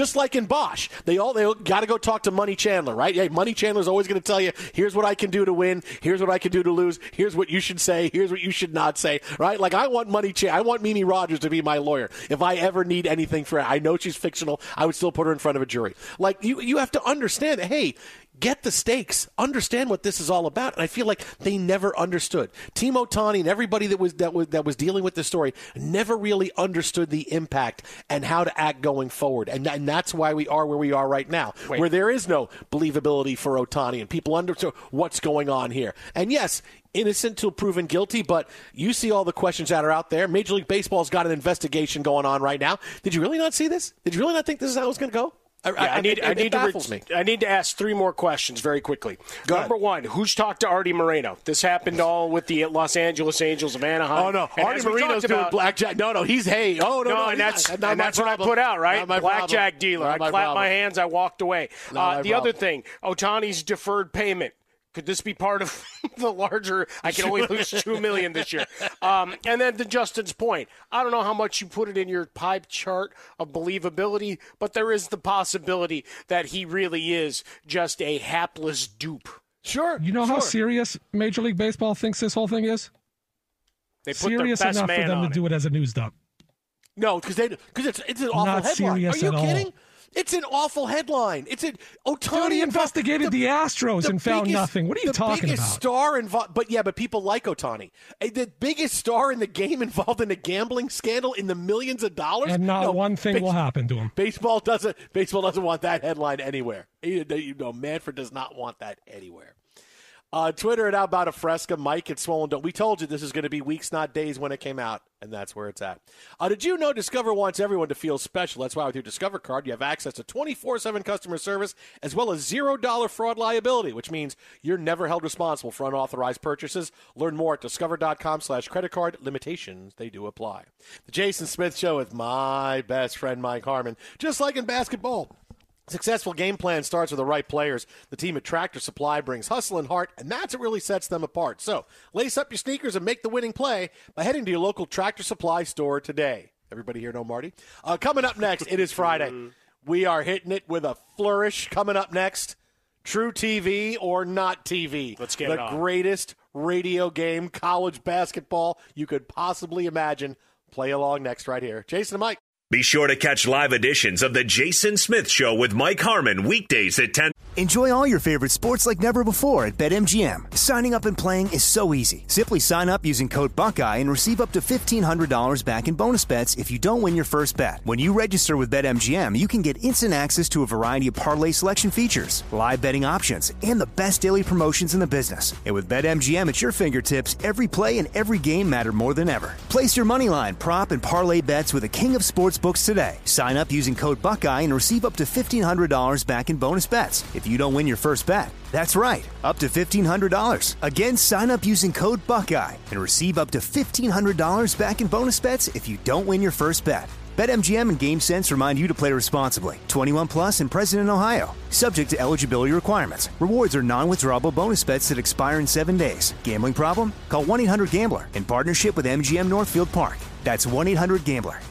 Bosch. They all they got to go talk to Money Chandler, right? Yeah, Money Chandler's always going to tell you, here's what I can do to win, here's what I can do to lose, here's what you should say, here's what you should not say, right? Like I want Money Ch- I want Mimi Rogers to be my lawyer. If I ever need anything for her, I know she's fictional, I would still put her in front of a jury. Like you, you have to understand that, hey, get the stakes. Understand what this is all about. And I feel like they never understood. Team Ohtani and everybody that was that was that was dealing with this story never really understood the impact and how to act going forward. And, and that's why we are where we are right now, Wait. where there is no believability for Ohtani and people understand what's going on here. And yes, innocent till proven guilty, but you see all the questions that are out there. Major League Baseball's got an investigation going on right now. Did you really not see this? Did you really not think this is how it's going to go? I, yeah, I, I need. It, I need it to. me. I need to ask three more questions very quickly. Go Number ahead. one, who's talked to Artie Moreno? This happened all with the Los Angeles Angels of Anaheim. Oh no, and Artie Moreno's doing about, blackjack. No, no, he's hey. Oh no, no, no and that's not, not and that's problem. what I put out, right? Blackjack problem. dealer. Not I my clapped problem. my hands. I walked away. Uh, the problem. other thing, Ohtani's deferred payment. Could this be part of the larger, I can only lose two million dollars this year? Um, and then to Justin's point, I don't know how much you put it in your pie chart of believability, but there is the possibility that he really is just a hapless dupe. Sure. You know sure. how serious Major League Baseball thinks this whole thing is? They put serious their best enough man for them to on do it as a news dump. No, because they because it's it's an awful Not headline. serious Are you at kidding? all. It's an awful headline. It's an Ohtani Dude, investigated the, the Astros the and found biggest, nothing. What are you the talking biggest about? Star involved, but yeah, but people like Ohtani. The biggest star in the game involved in a gambling scandal in the millions of dollars, and not no, one thing base, will happen to him. Baseball doesn't. Baseball doesn't want that headline anywhere. You know, Manfred does not want that anywhere. Uh, Twitter at How About a Fresca, Mike at Swollen Dome. We told you this is going to be weeks, not days when it came out, and that's where it's at. Uh, did you know Discover wants everyone to feel special? That's why with your Discover card, you have access to twenty-four seven customer service as well as zero dollars fraud liability, which means you're never held responsible for unauthorized purchases. Learn more at discover.com slash credit card. Limitations, they do apply. The Jason Smith Show with my best friend, Mike Harmon. Just like in basketball. Successful game plan starts with the right players. The team at Tractor Supply brings hustle and heart, and that's what really sets them apart. So, lace up your sneakers and make the winning play by heading to your local Tractor Supply store today. Everybody here know Marty? Uh, coming up next, it is Friday. We are hitting it with a flourish. Coming up next, True T V or not T V. Let's get the it on. greatest radio game, college basketball you could possibly imagine. Play along next right here. Jason and Mike. Be sure to catch live editions of The Jason Smith Show with Mike Harmon weekdays at ten. Enjoy all your favorite sports like never before at BetMGM. Signing up and playing is so easy. Simply sign up using code Buckeye and receive up to fifteen hundred dollars back in bonus bets if you don't win your first bet. When you register with BetMGM, you can get instant access to a variety of parlay selection features, live betting options, and the best daily promotions in the business. And with BetMGM at your fingertips, every play and every game matter more than ever. Place your moneyline, prop, and parlay bets with the king of sports books today. Sign up using code Buckeye and receive up to fifteen hundred dollars back in bonus bets if you don't win your first bet. That's right, up to fifteen hundred dollars. Again, sign up using code Buckeye and receive up to fifteen hundred dollars back in bonus bets if you don't win your first bet. BetMGM and GameSense remind you to play responsibly. twenty-one plus and present in Ohio. Subject to eligibility requirements. Rewards are non-withdrawable bonus bets that expire in seven days. Gambling problem? Call one eight hundred gambler in partnership with M G M Northfield Park. That's one eight hundred gambler.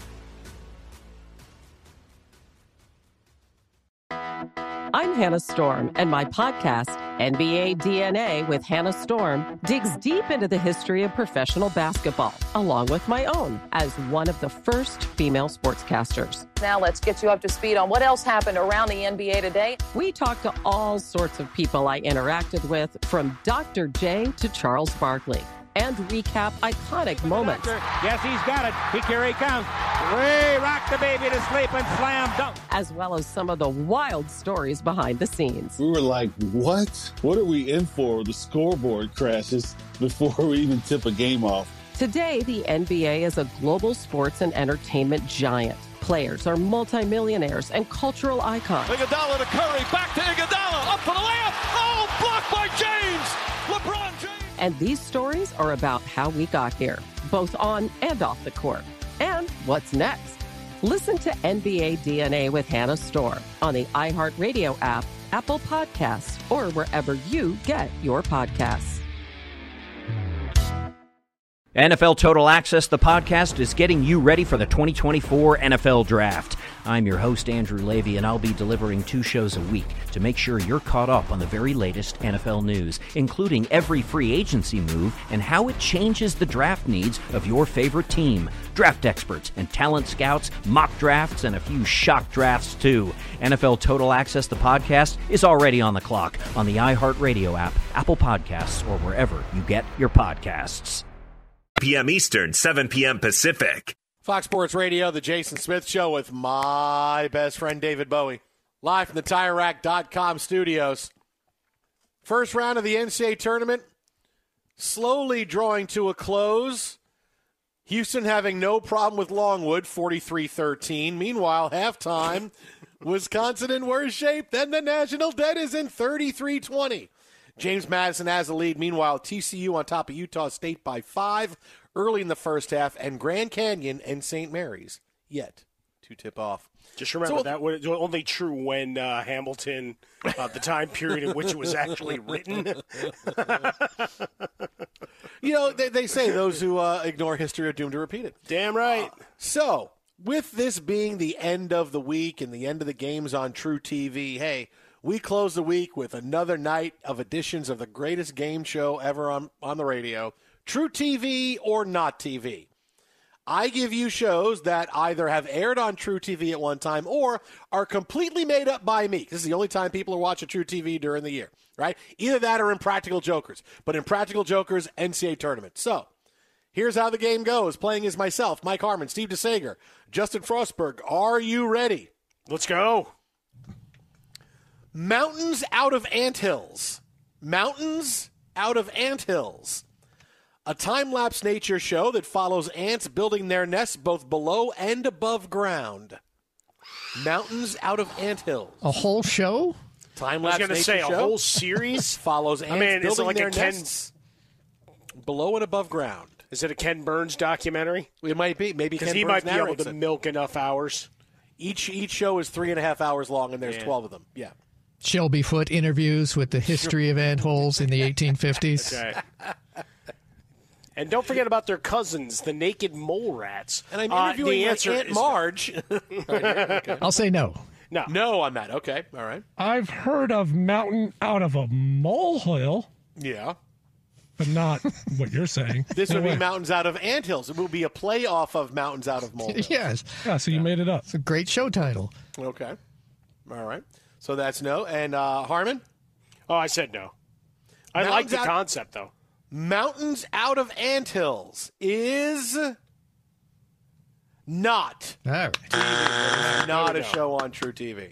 I'm Hannah Storm, and my podcast, N B A D N A with Hannah Storm, digs deep into the history of professional basketball, along with my own, as one of the first female sportscasters. Now let's get you up to speed on what else happened around the N B A today. We talked to all sorts of people I interacted with, from Doctor J to Charles Barkley, and recap iconic moments. Yes, he's got it. He here he comes. Way rock the baby to sleep and slam dunk. As well as some of the wild stories behind the scenes. We were like, what? What are we in for? The scoreboard crashes before we even tip a game off. Today, the N B A is a global sports and entertainment giant. Players are multimillionaires and cultural icons. Iguodala to Curry, back to Iguodala, up for the layup. Oh, blocked by James. LeBron James. And these stories are about how we got here, both on and off the court. And what's next? Listen to N B A D N A with Hannah Storm on the iHeartRadio app, Apple Podcasts, or wherever you get your podcasts. N F L Total Access, the podcast, is getting you ready for the twenty twenty-four N F L Draft. I'm your host, Andrew Levy, and I'll be delivering two shows a week to make sure you're caught up on the very latest N F L news, including every free agency move and how it changes the draft needs of your favorite team. Draft experts and talent scouts, mock drafts, and a few shock drafts, too. N F L Total Access, the podcast, is already on the clock on the iHeartRadio app, Apple Podcasts, or wherever you get your podcasts. p m Eastern, seven p.m. Pacific. Fox Sports Radio, the Jason Smith Show with my best friend David Bowie. Live from the Tire Rack dot com studios. First round of the N C double A tournament slowly drawing to a close. Houston having no problem with Longwood, forty-three thirteen. Meanwhile, halftime, Wisconsin in worse shape than the national debt is in thirty-three twenty. James Madison has the lead. Meanwhile, T C U on top of Utah State by five early in the first half, and Grand Canyon and Saint Mary's yet to tip off. Just remember so, that was only true when uh, Hamilton, uh, the time period in which it was actually written. You know, they, they say those who uh, ignore history are doomed to repeat it. Damn right. Uh, so, with this being the end of the week and the end of the games on True T V, hey, we close the week with another night of editions of the greatest game show ever on, on the radio, True T V or not T V. I give you shows that either have aired on True T V at one time or are completely made up by me. This is the only time people are watching True T V during the year, right? Either that or Impractical Jokers. But Impractical Jokers, N C double A tournament. So, here's how the game goes. Playing is myself, Mike Harmon, Steve DeSager, Justin Frostberg. Are you ready? Let's go. Mountains out of anthills. Mountains out of anthills. A time-lapse nature show that follows ants building their nests both below and above ground. Mountains out of anthills. A whole show? Time-lapse nature I was going to say, show. a whole series? Follows ants I mean, building like their a Ken... nests below and above ground. Is it a Ken Burns documentary? It might be. Maybe Ken Burns he might be able to it. milk enough hours. Each each show is three and a half hours long, and there's yeah. twelve of them. Yeah. Shelby Foote interviews with the history of antholes in the eighteen fifties. That's right. And don't forget about their cousins, the naked mole rats. And I'm interviewing uh, my Aunt is... Marge. Okay. I'll say no. No. No on that. Okay. All right. I've heard of mountain out of a molehill. Yeah. But not what you're saying. This no would way. be mountains out of anthills. It would be a play off of mountains out of molehills. Yes. Yeah, so you yeah. made it up. It's a great show title. Okay. All right. So that's no. And uh, Harmon? Oh, I said no. I mountains like the out, concept, though. Mountains out of anthills is not. All right. Is not a show on True T V.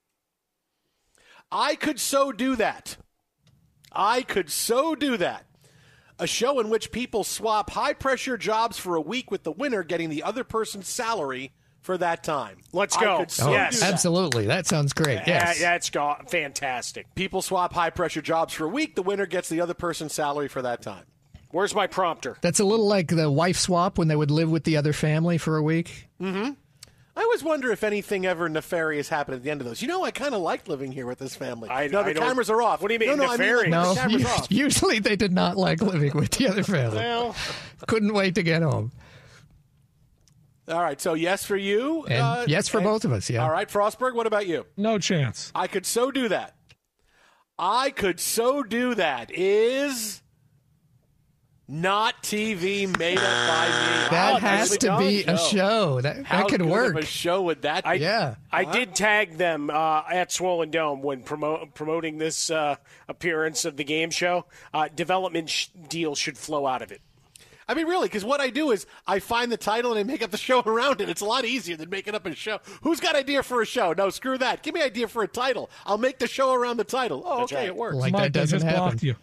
I could so do that. I could so do that. A show in which people swap high-pressure jobs for a week with the winner getting the other person's salary for that time. Let's go. Oh, yes. Absolutely. That sounds great. Yes. Uh, that's go- fantastic. People swap high-pressure jobs for a week. The winner gets the other person's salary for that time. Where's my prompter? That's a little like the wife swap when they would live with the other family for a week. Mm-hmm. I always wonder if anything ever nefarious happened at the end of those. You know, I kind of liked living here with this family. I, no, the I cameras are off. What do you mean no, no, nefarious? I mean, like, the cameras no, are off. Usually they did not like living with the other family. Well, couldn't wait to get home. All right, so yes for you. And uh, yes for and, both of us, yeah. All right, Frostberg, what about you? No chance. I could so do that. I could so do that is not T V made up by me. That How has to be show. a show. That, How that could good work. Of a show would that be? I, yeah. I huh? did tag them uh, at Swollen Dome when promo- promoting this uh, appearance of the game show. Uh, development sh- deals should flow out of it. I mean, really, because what I do is I find the title and I make up the show around it. It's a lot easier than making up a show. Who's got idea for a show? No, screw that. Give me an idea for a title. I'll make the show around the title. Oh, That's okay, right. it works. Like Mike, that doesn't just happen. blocked you.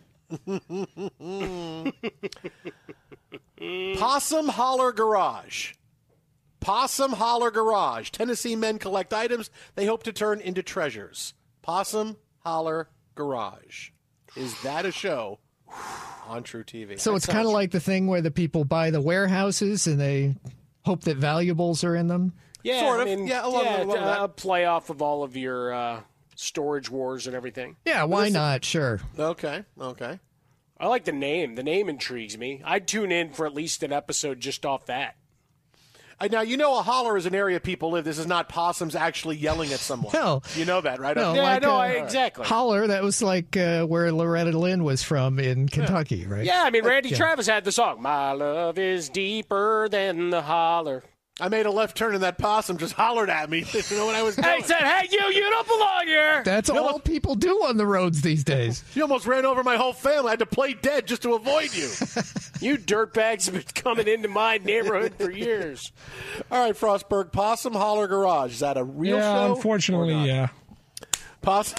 Possum Holler Garage. Possum Holler Garage. Tennessee men collect items they hope to turn into treasures. Possum Holler Garage. Is that a show on True T V? So That it's kind of sounds- like the thing where the people buy the warehouses and they hope that valuables are in them. Yeah, Sort of. I mean, Yeah, along- yeah, along uh, that. a play off of all of your uh, storage wars and everything. Yeah, why Listen- not? Sure. Okay, okay. Uh, I like the name. The name intrigues me. I'd tune in for at least an episode just off that. Uh, now, you know a holler is an area people live. This is not possums actually yelling at someone. No. You know that, right? No, yeah, like, no, uh, I, exactly. Holler, that was like uh, where Loretta Lynn was from in Kentucky, yeah. right? Yeah, I mean, Randy yeah. Travis had the song, My Love is Deeper Than the Holler. I made a left turn and that possum just hollered at me. You know what I was doing? Hey, said, hey, you, you don't belong here. That's you all almost, people do on the roads these days. You almost ran over my whole family. I had to play dead just to avoid you. You dirtbags have been coming into my neighborhood for years. All right, Frostberg, Possum Holler Garage. Is that a real yeah, show? Unfortunately, yeah. Possum.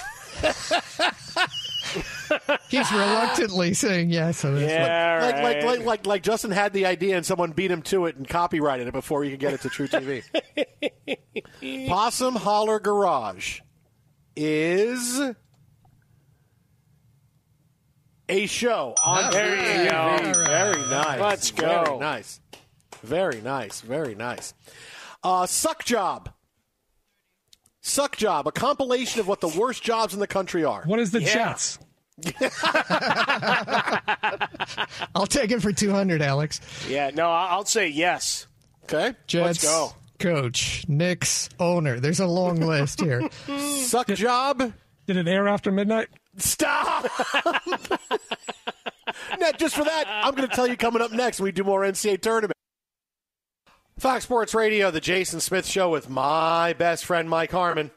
He's reluctantly saying yes. So that's yeah, what, like, like, like, like, like Justin had the idea and someone beat him to it and copyrighted it before you could get it to True T V. Possum Holler Garage is a show on There you go. T V. Very nice. Let's go. Very nice. Very nice. Very nice. Uh, Suck Job. Suck Job, a compilation of what the worst jobs in the country are. What is the Yeah. Jets? I'll take it for two hundred, Alex. Yeah, no, I'll say yes. Okay. Jets, Let's go. coach, Knicks, owner. There's a long list here. Suck Job. Did it air after midnight? Stop! Now, just for that, I'm going to tell you coming up next when we do more N C A A tournament. Fox Sports Radio, the Jason Smith Show with my best friend Mike Harmon,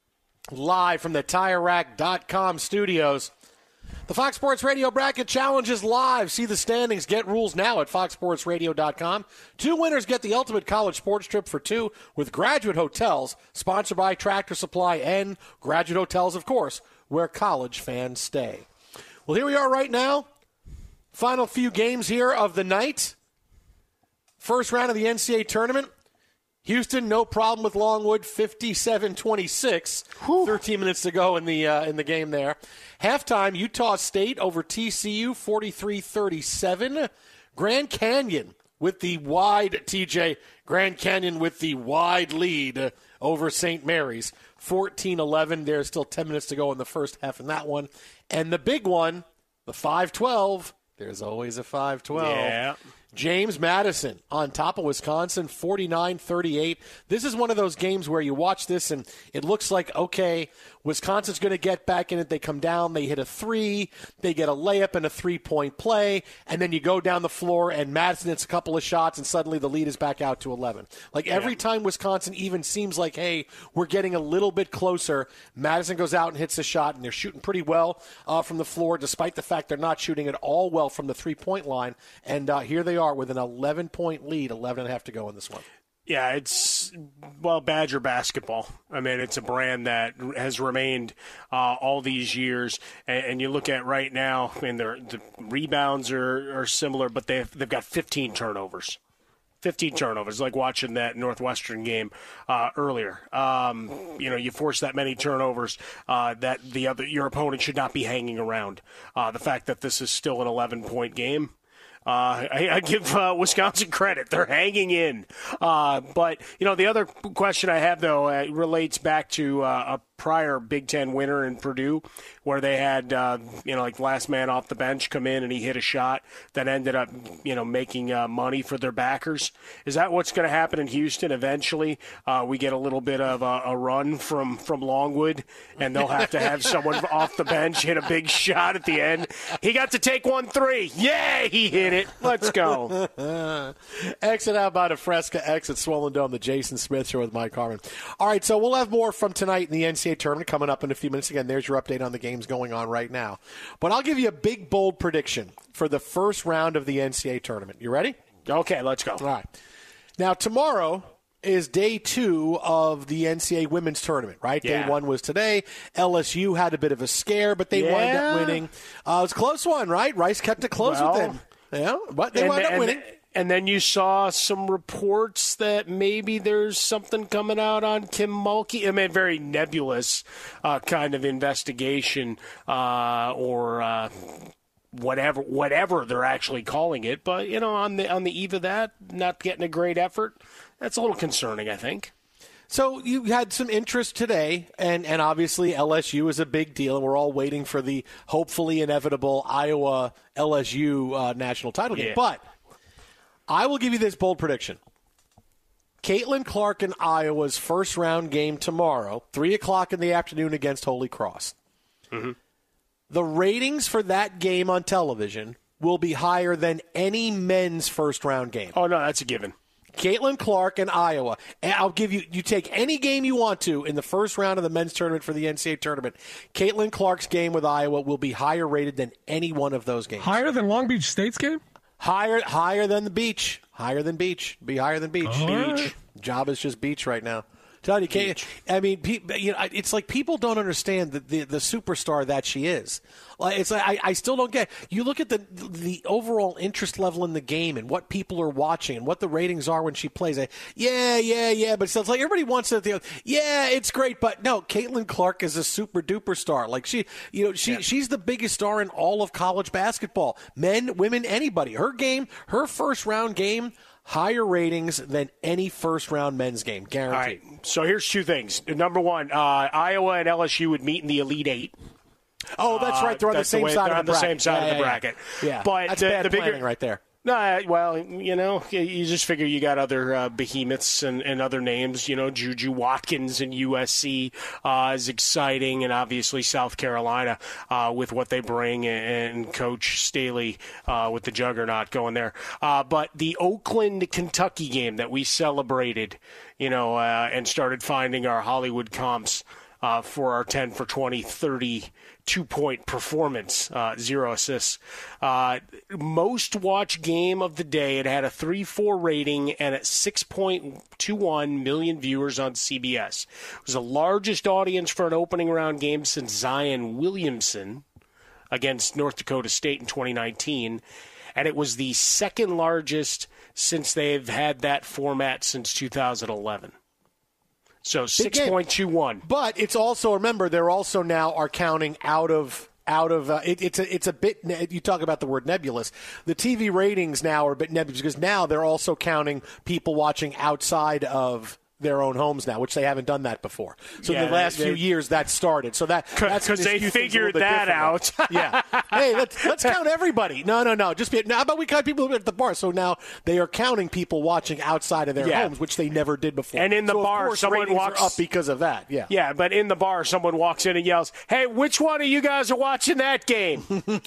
live from the Tire Rack dot com studios. The Fox Sports Radio Bracket Challenge is live. See the standings, get rules now at fox sports radio dot com. Two winners get the ultimate college sports trip for two with Graduate Hotels, sponsored by Tractor Supply and Graduate Hotels, of course, where college fans stay. Well, here we are right now. Final few games here of the night. First round of the N C A A tournament. Houston, no problem with Longwood, fifty-seven twenty-six. thirteen minutes to go in the uh, in the game there. Halftime, Utah State over T C U, forty-three thirty-seven. Grand Canyon with the wide, T J, Grand Canyon with the wide lead over Saint Mary's, fourteen eleven. There's still ten minutes to go in the first half in that one. And the big one, the five twelve. There's always a five twelve. Yeah. James Madison on top of Wisconsin, forty-nine thirty-eight. This is one of those games where you watch this and it looks like, okay, Wisconsin's going to get back in it. They come down, they hit a three, they get a layup and a three-point play, and then you go down the floor and Madison hits a couple of shots and suddenly the lead is back out to eleven. Like every yeah. time Wisconsin even seems like, hey, we're getting a little bit closer, Madison goes out and hits a shot, and they're shooting pretty well uh, from the floor despite the fact they're not shooting at all well from the three-point line. And uh, here they are with an eleven-point lead, eleven and a half to go in this one. Yeah, it's, well, Badger basketball. I mean, it's a brand that has remained uh, all these years. And, and you look at right now, I mean, the rebounds are, are similar, but they've, they've got fifteen turnovers. fifteen turnovers, like watching that Northwestern game uh, earlier. Um, you know, you force that many turnovers uh, that the other your opponent should not be hanging around. Uh, the fact that this is still an eleven-point game, Uh, I, I give uh, Wisconsin credit. They're hanging in. Uh, but, you know, the other question I have, though, uh, relates back to uh, a prior Big Ten winner in Purdue where they had, uh, you know, like last man off the bench come in and he hit a shot that ended up, you know, making uh, money for their backers. Is that what's going to happen in Houston eventually? Uh, we get a little bit of a, a run from, from Longwood, and they'll have to have someone off the bench hit a big shot at the end. He got to take one three. Yay, he hit it. Let's go. Exit out by the Fresca, exit Swollen Dome, the Jason Smith Show with Mike Harmon. All right, so we'll have more from tonight in the N C A A tournament coming up in a few minutes. Again, there's your update on the games going on right now. But I'll give you a big, bold prediction for the first round of the N C A A tournament. You ready? Okay, let's go. All right. Now, tomorrow is day two of the N C A A women's tournament, right? Yeah. Day one was today. L S U had a bit of a scare, but they yeah. wound up winning. Uh, it was a close one, right? Rice kept it close well, with them. Yeah, but they wound and, up winning. And, and then you saw some reports that maybe there's something coming out on Kim Mulkey. I mean, very nebulous uh, kind of investigation uh, or uh, whatever whatever they're actually calling it. But, you know, on the on the eve of that, not getting a great effort, that's a little concerning, I think. So you had some interest today, and, and obviously L S U is a big deal, and we're all waiting for the hopefully inevitable Iowa L S U uh, national title game. Yeah. But I will give you this bold prediction. Caitlin Clark in Iowa's first-round game tomorrow, three o'clock in the afternoon against Holy Cross. Mm-hmm. The ratings for that game on television will be higher than any men's first-round game. Oh, no, that's a given. Caitlin Clark in Iowa. And I'll give you, you take any game you want to in the first round of the men's tournament for the N C double A tournament. Caitlin Clark's game with Iowa will be higher rated than any one of those games. Higher than Long Beach State's game? Higher higher than the Beach. Higher than Beach. Be higher than Beach. All Beach. right. Job is just Beach right now. Tell you, can't, I mean, pe- you know, it's like people don't understand the, the, the superstar that she is. Like, it's like I, I still don't get. You look at the the overall interest level in the game and what people are watching and what the ratings are when she plays. I, yeah, yeah, yeah. But still, it's like everybody wants it. The, yeah, it's great, but no. Caitlin Clark is a super duper star. Like she, you know, she yeah. she's the biggest star in all of college basketball. Men, women, anybody. Her game, her first round game. Higher ratings than any first-round men's game, guaranteed. All right, so here's two things. Number one, uh, Iowa and L S U would meet in the Elite Eight. Oh, that's right. They're on uh, the same the side they're of the on bracket. the same side yeah, of the yeah, bracket. Yeah, but that's the, bad the bigger, planning right there. No, well, you know, you just figure you got other uh, behemoths and, and other names. You know, Juju Watkins and U S C uh, is exciting, and obviously South Carolina uh, with what they bring, and, and Coach Staley uh, with the juggernaut going there. Uh, but the Oakland, Kentucky game that we celebrated, you know, uh, and started finding our Hollywood comps uh, for our ten for twenty, thirty two-point performance, uh, zero assists. Uh, most watched game of the day. It had a three four rating and at six point two one million viewers on C B S. It was the largest audience for an opening round game since Zion Williamson against North Dakota State in twenty nineteen, and it was the second largest since they've had that format since two thousand eleven. So six point two one. But it's also, remember, they're also now are counting out of out of uh, it, it's a it's a bit. You talk about the word nebulous. The T V ratings now are a bit nebulous because now they're also counting people watching outside of their own homes now, which they haven't done that before. So yeah, in the last they, few years, that started. So that that's because they figured that out. yeah. Hey, let's let's count everybody. No, no, no. Just be, how about we count people at the bar? So now they are counting people watching outside of their yeah. homes, which they never did before. And in the so bar, of course, someone walks up because of that. Yeah. Yeah, but in the bar, someone walks in and yells, "Hey, which one of you guys are watching that game?"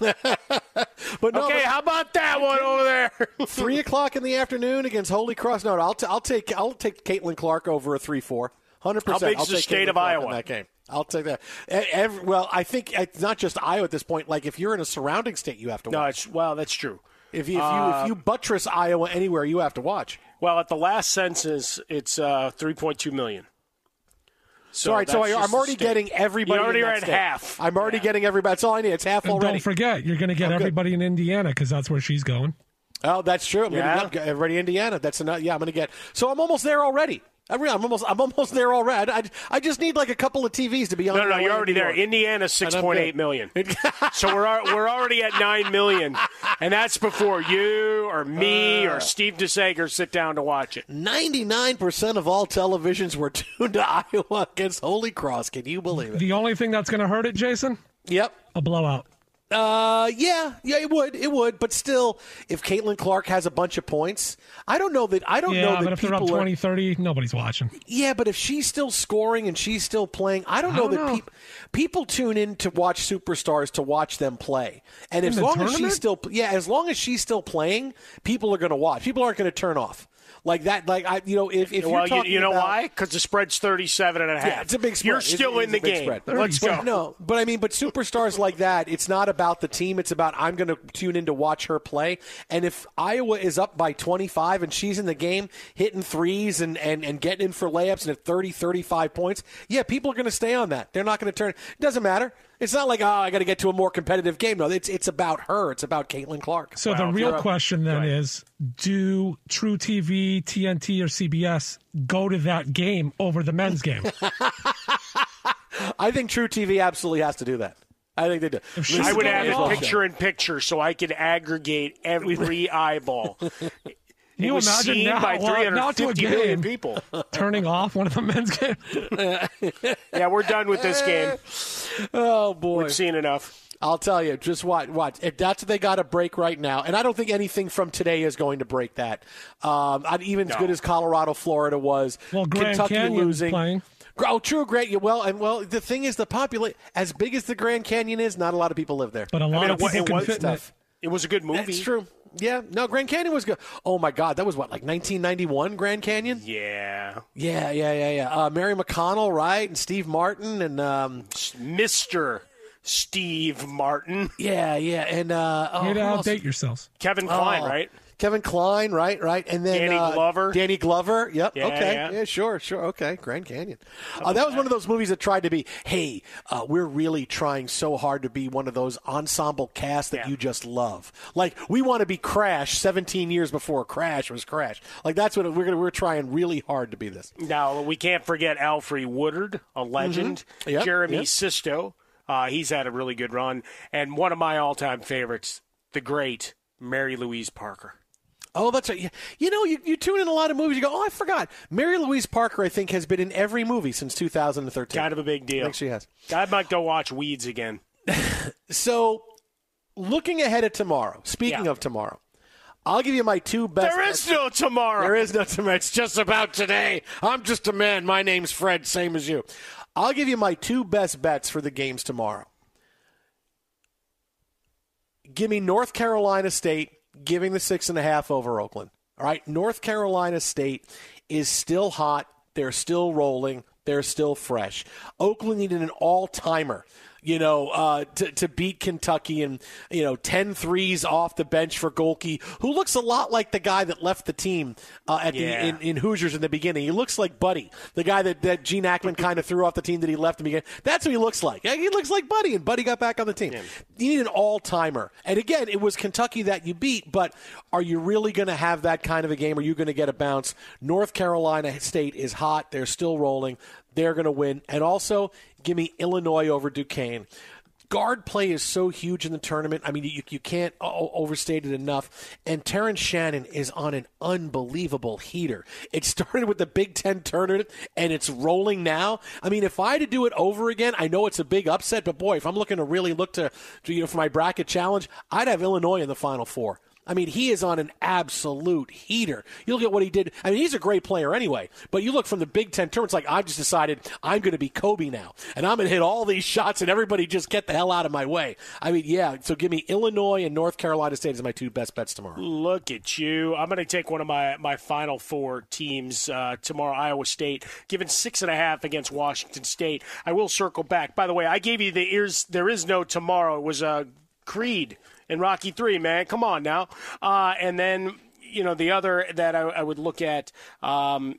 But no, okay, but, how about that one over there? Three o'clock in the afternoon against Holy Cross. No, no I'll t- I'll take I'll take Caitlin Clark over a three four. Hundred percent. How big's I'll the take state Caitlin of Clark Iowa in that game? I'll take that. Every, well, I think it's not just Iowa at this point. Like if you're in a surrounding state, you have to watch. No, it's, well, that's true. If you if you, uh, if you buttress Iowa anywhere, you have to watch. Well, at the last census, it's uh, three point two million. So, Sorry, so I, I'm already getting everybody. You already in that are at state. half. I'm already yeah. getting everybody. That's all I need. It's half and already. Don't forget, you're going to get I'm everybody good. in Indiana because that's where she's going. Oh, that's true. I'm yeah. going to get everybody in Indiana. That's enough. Yeah, I'm going to get. So I'm almost there already. I'm almost, I'm almost there already. I, I just need like a couple of T Vs to be on. No, no, you're already there. Indiana's six point eight million. So we're we're already at nine million, and that's before you or me uh, or Steve DeSager sit down to watch it. ninety-nine percent of all televisions were tuned to Iowa against Holy Cross. Can you believe it? The only thing that's going to hurt it, Jason? Yep. A blowout. Uh, yeah, yeah, it would, it would, but still, if Caitlin Clark has a bunch of points, I don't know that, I don't yeah, know that but if they're up twenty, thirty, nobody's watching. Yeah, but if she's still scoring and she's still playing, I don't I know don't that know. Pe- people tune in to watch superstars to watch them play, and In as the long tournament? as she's still, yeah, as long as she's still playing, people are going to watch. People aren't going to turn off. Like that, like I, you know, if, if well, you're talking you, you know about, why? Because the spread's thirty-seven and a half. Yeah, it's a big spread. You're It's- still it's in the a big game. spread. Let's go. No, but I mean, but superstars like that, it's not about the team. It's about I'm going to tune in to watch her play. And if Iowa is up by twenty-five and she's in the game hitting threes and, and, and getting in for layups and at thirty, thirty-five points, yeah, people are going to stay on that. They're not going to turn. It doesn't matter. It's not like, oh, I got to get to a more competitive game. No, it's it's about her. It's about Caitlin Clark. So Wow. the real You're question then right. is, do True T V, T N T, or C B S go to that game over the men's game? I think True T V absolutely has to do that. I think they do. Listen, I would to add the it show. picture in picture so I could aggregate every eyeball. Can you it was imagine seen now, by well, three now hundred to a fifty game, million people. Turning off one of the men's games. Yeah, we're done with this game. Oh, boy. We've seen enough. I'll tell you, just watch. watch. If that's what they got to break right now, and I don't think anything from today is going to break that. Um, even no. as good as Colorado, Florida was. Well, Grand Kentucky Canyon losing. Playing. Oh, true, great. Well, and well, the thing is, the population, as big as the Grand Canyon is, not a lot of people live there. But a lot I mean, it, of people it can was fit stuff. It. it was a good movie. That's true. Yeah, no, Grand Canyon was good. Oh my God, that was what, like nineteen ninety-one Grand Canyon? Yeah, yeah, yeah, yeah, yeah. Uh, Mary McConnell, right, and Steve Martin, and um, Mister Steve Martin. Yeah, yeah, and uh, oh, you to else? outdate yourselves. Kevin Kline, oh, right? Kevin Kline, right, right, and then Danny uh, Glover. Danny Glover. Yep. Yeah, okay. Yeah. yeah, sure, sure. Okay. Grand Canyon. Uh, that was one of those movies that tried to be. Hey, uh, we're really trying so hard to be one of those ensemble casts that yeah. you just love. Like we want to be Crash seventeen years before Crash was Crash. Like that's what we're gonna. We're trying really hard to be this. Now we can't forget Alfre Woodard, a legend. Mm-hmm. Yep, Jeremy yep. Sisto. Uh, he's had a really good run, and one of my all-time favorites, the great Mary Louise Parker. Oh, that's right. You know, you, you tune in a lot of movies. You go, oh, I forgot. Mary Louise Parker, I think, has been in every movie since two thousand thirteen. Kind of a big deal. I think she has. I might go watch Weeds again. So, looking ahead at tomorrow, speaking yeah. of tomorrow, I'll give you my two best. There is no tomorrow. There is no tomorrow. It's just about today. I'm just a man. My name's Fred, same as you. I'll give you my two best bets for the games tomorrow. Give me North Carolina State giving the six and a half over Oakland. All right, North Carolina State is still hot. They're still rolling. They're still fresh. Oakland needed an all-timer, you know, uh, to, to beat Kentucky, and, you know, ten threes off the bench for Golke, who looks a lot like the guy that left the team uh, at yeah. the in, in Hoosiers in the beginning. He looks like Buddy, the guy that, that Gene Ackman kind of threw off the team that he left in the beginning. That's who he looks like. He looks like Buddy, and Buddy got back on the team. Yeah. You need an all-timer. And, again, it was Kentucky that you beat, but are you really going to have that kind of a game? Are you going to get a bounce? North Carolina State is hot. They're still rolling. They're going to win. And also, give me Illinois over Duquesne. Guard play is so huge in the tournament. I mean, you, you can't o- overstate it enough. And Terrence Shannon is on an unbelievable heater. It started with the Big Ten tournament, and it's rolling now. I mean, if I had to do it over again, I know it's a big upset, but boy, if I'm looking to really look to, to you know, for my bracket challenge, I'd have Illinois in the Final Four. I mean, he is on an absolute heater. You look at what he did. I mean, he's a great player anyway, but you look from the Big Ten tournament, it's like I've just decided I'm going to be Kobe now, and I'm going to hit all these shots, and everybody just get the hell out of my way. I mean, yeah, so give me Illinois and North Carolina State as my two best bets tomorrow. Look at you. I'm going to take one of my, my Final Four teams uh, tomorrow, Iowa State, given six and a half against Washington State. I will circle back. By the way, I gave you the ears. There is no tomorrow. It was uh, Creed in Rocky three, man. Come on now. Uh, and then, you know, the other that I, I would look at, um,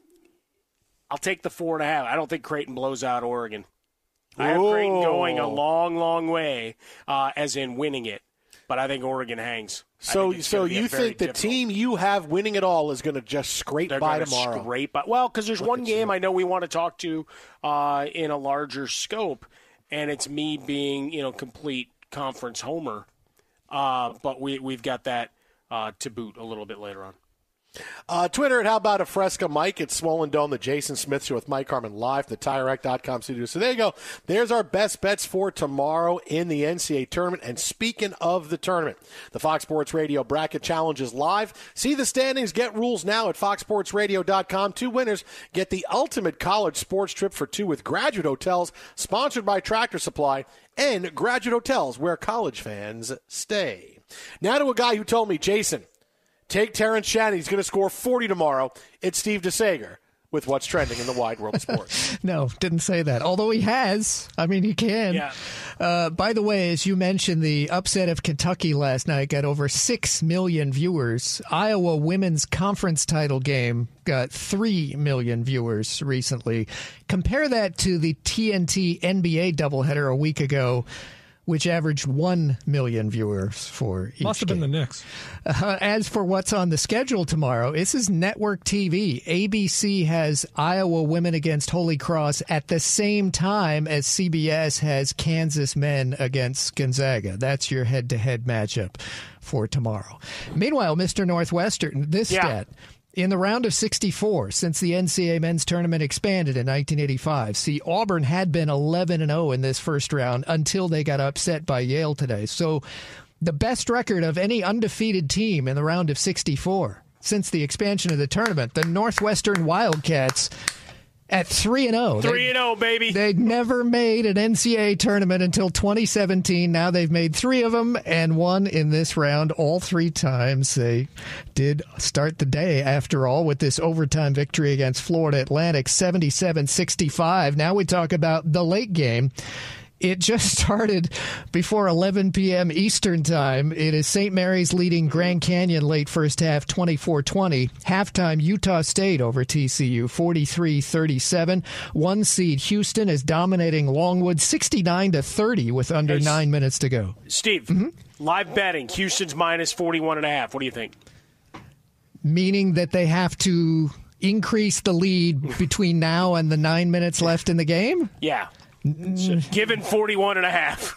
I'll take the four and a half. I don't think Creighton blows out Oregon. I have Whoa. Creighton going a long, long way, uh, as in winning it. But I think Oregon hangs. So, think so you think the difficult. team you have winning it all is going to just scrape They're by gonna tomorrow? Scrape by. Well, because there's Look one at game you. I know we want to talk to uh, in a larger scope, and it's me being, you know, complete conference homer. Uh, but we, we've got that uh, to boot a little bit later on. Uh, Twitter at How About a Fresca Mike. It's Swollen Dome, the Jason Smith Show with Mike Harmon live from the Tire Rack dot com studio. So there you go. There's our best bets for tomorrow in the N C double A tournament. And speaking of the tournament, the Fox Sports Radio Bracket Challenge is live. See the standings, get rules now at fox sports radio dot com. Two winners get the ultimate college sports trip for two with Graduate Hotels, sponsored by Tractor Supply, and Graduate Hotels, where college fans stay. Now to a guy who told me, Jason, take Terrence Shannon. He's going to score forty tomorrow. It's Steve DeSager with what's trending in the wide world of sports. No, didn't say that. Although he has. I mean, he can. Yeah. Uh, by the way, as you mentioned, the upset of Kentucky last night got over six million viewers. Iowa women's conference title game got three million viewers recently. Compare that to the T N T N B A doubleheader a week ago, which averaged one million viewers for each Must have game. been the Knicks. Uh, as for what's on the schedule tomorrow, this is network T V. A B C has Iowa women against Holy Cross at the same time as C B S has Kansas men against Gonzaga. That's your head-to-head matchup for tomorrow. Meanwhile, Mister Northwestern, this yeah. stat. In the round of sixty-four, since the N C A A men's tournament expanded in nineteen eighty-five, see, Auburn had been eleven and oh in this first round until they got upset by Yale today. So the best record of any undefeated team in the round of sixty-four since the expansion of the tournament, the Northwestern Wildcats at three and oh. three and oh, baby. They'd never made an N C A A tournament until twenty seventeen. Now they've made three of them and won in this round all three times. They did start the day, after all, with this overtime victory against Florida Atlantic, seventy-seven sixty-five. Now we talk about the late game. It just started before eleven p.m. Eastern time. It is Saint Mary's leading Grand Canyon late first half, twenty-four twenty. Halftime, Utah State over T C U, forty-three thirty-seven. One seed Houston is dominating Longwood, sixty-nine to thirty with under Hey, nine minutes to go. Steve, mm-hmm. live betting, Houston's minus forty-one and a half. What do you think? Meaning that they have to increase the lead between now and the nine minutes left in the game? Yeah. So given forty-one and a half.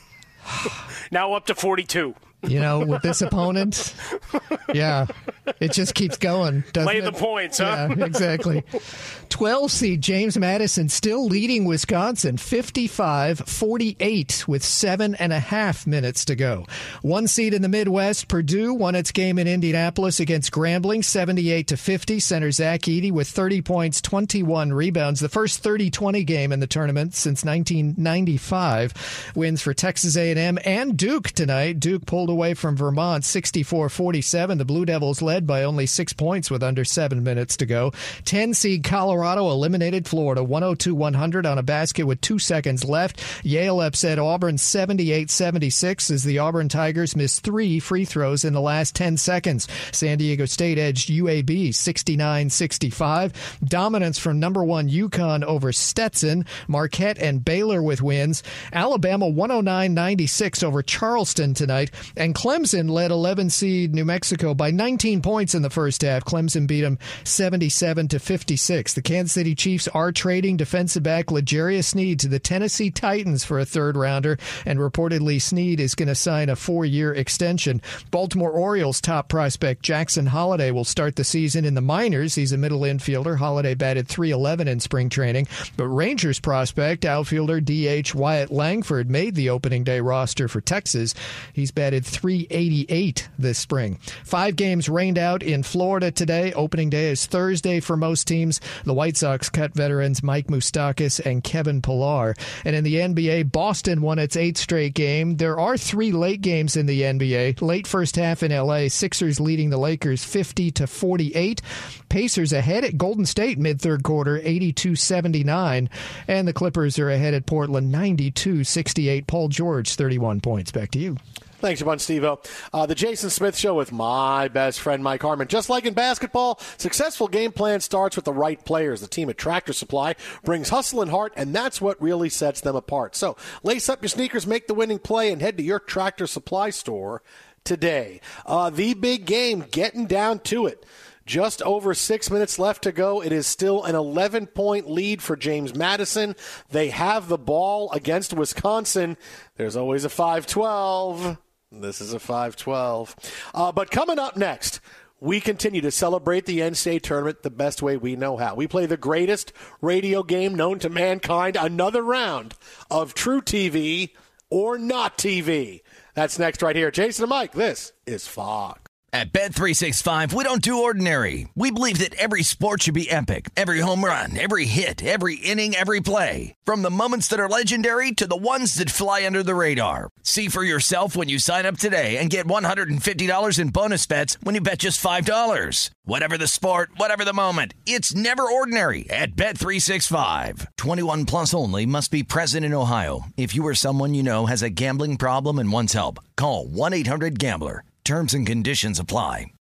Now up to forty-two. You know, with this opponent, yeah, it just keeps going. Doesn't Lay it? the points, huh? Yeah, exactly. twelve seed James Madison still leading Wisconsin, fifty-five forty-eight with seven and a half minutes to go. One seed in the Midwest, Purdue won its game in Indianapolis against Grambling, seventy-eight to fifty. Center Zach Edey with thirty points, twenty-one rebounds. The first thirty twenty game in the tournament since nineteen ninety-five. Wins for Texas A and M and Duke tonight. Duke pulled away from Vermont, sixty-four forty-seven. The Blue Devils led by only six points with under seven minutes to go. ten seed Colorado eliminated Florida, one oh two one hundred on a basket with two seconds left. Yale upset Auburn, seventy-eight seventy-six, as the Auburn Tigers missed three free throws in the last ten seconds. San Diego State edged U A B, sixty-nine sixty-five. Dominance from number one UConn over Stetson. Marquette and Baylor with wins. Alabama, one oh nine ninety-six over Charleston tonight. And Clemson led eleven seed New Mexico by nineteen points in the first half. Clemson beat them seventy-seven to fifty-six. The Kansas City Chiefs are trading defensive back L'Jarius Sneed to the Tennessee Titans for a third rounder, and reportedly Sneed is going to sign a four-year extension. Baltimore Orioles top prospect Jackson Holliday will start the season in the minors. He's a middle infielder. Holliday batted three eleven in spring training. But Rangers prospect outfielder D H Wyatt Langford made the opening day roster for Texas. He's batted three eighty-eight this spring. Five games rained out in Florida today. Opening day is Thursday for most teams. The White Sox cut veterans Mike Moustakas and Kevin Pillar. And in the N B A, Boston won its eighth straight game. There are three late games in the N B A. Late first half in L A, Sixers leading the Lakers fifty to forty-eight. Pacers ahead at Golden State mid-third quarter, eighty-two seventy-nine. And the Clippers are ahead at Portland, ninety-two sixty-eight. Paul George, thirty-one points. Back to you. Thanks a bunch, Steve-O. Uh, the Jason Smith Show with my best friend, Mike Harmon. Just like in basketball, successful game plan starts with the right players. The team at Tractor Supply brings hustle and heart, and that's what really sets them apart. So lace up your sneakers, make the winning play, and head to your Tractor Supply store today. Uh, the big game, getting down to it. Just over six minutes left to go. It is still an eleven-point lead for James Madison. They have the ball against Wisconsin. There's always a five twelve. This is a five twelve. Uh, but coming up next, we continue to celebrate the N C A A tournament the best way we know how. We play the greatest radio game known to mankind, another round of True T V or Not T V. That's next right here. Jason and Mike, this is Fox. At Bet three sixty-five, we don't do ordinary. We believe that every sport should be epic. Every home run, every hit, every inning, every play. From the moments that are legendary to the ones that fly under the radar. See for yourself when you sign up today and get one hundred fifty dollars in bonus bets when you bet just five dollars. Whatever the sport, whatever the moment, it's never ordinary at Bet three sixty-five. twenty-one plus only. Must be present in Ohio. If you or someone you know has a gambling problem and wants help, call one eight hundred gambler. Terms and conditions apply.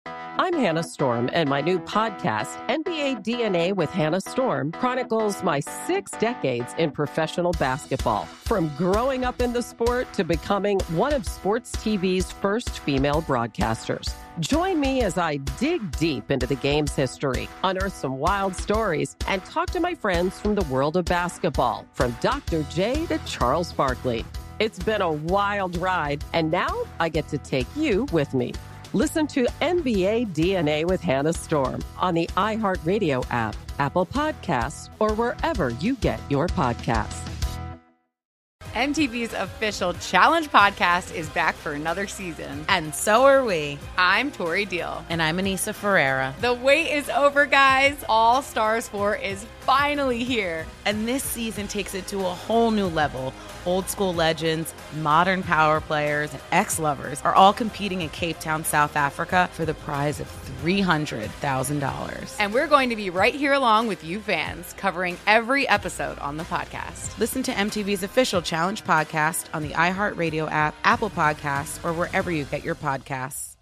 I'm Hannah Storm, and my new podcast, N B A D N A with Hannah Storm, chronicles my six decades in professional basketball. From growing up in the sport to becoming one of sports T V's first female broadcasters. Join me as I dig deep into the game's history, unearth some wild stories, and talk to my friends from the world of basketball, from Doctor J to Charles Barkley. It's been a wild ride, and now I get to take you with me. Listen to N B A D N A with Hannah Storm on the iHeartRadio app, Apple Podcasts, or wherever you get your podcasts. M T V's official Challenge podcast is back for another season. And so are we. I'm Tori Deal. And I'm Anissa Ferreira. The wait is over, guys. All Stars four is finally here. And this season takes it to a whole new level. Old school legends, modern power players, and ex-lovers are all competing in Cape Town, South Africa for the prize of three hundred thousand dollars. And we're going to be right here along with you fans, covering every episode on the podcast. Listen to M T V's official Challenge podcast on the iHeartRadio app, Apple Podcasts, or wherever you get your podcasts.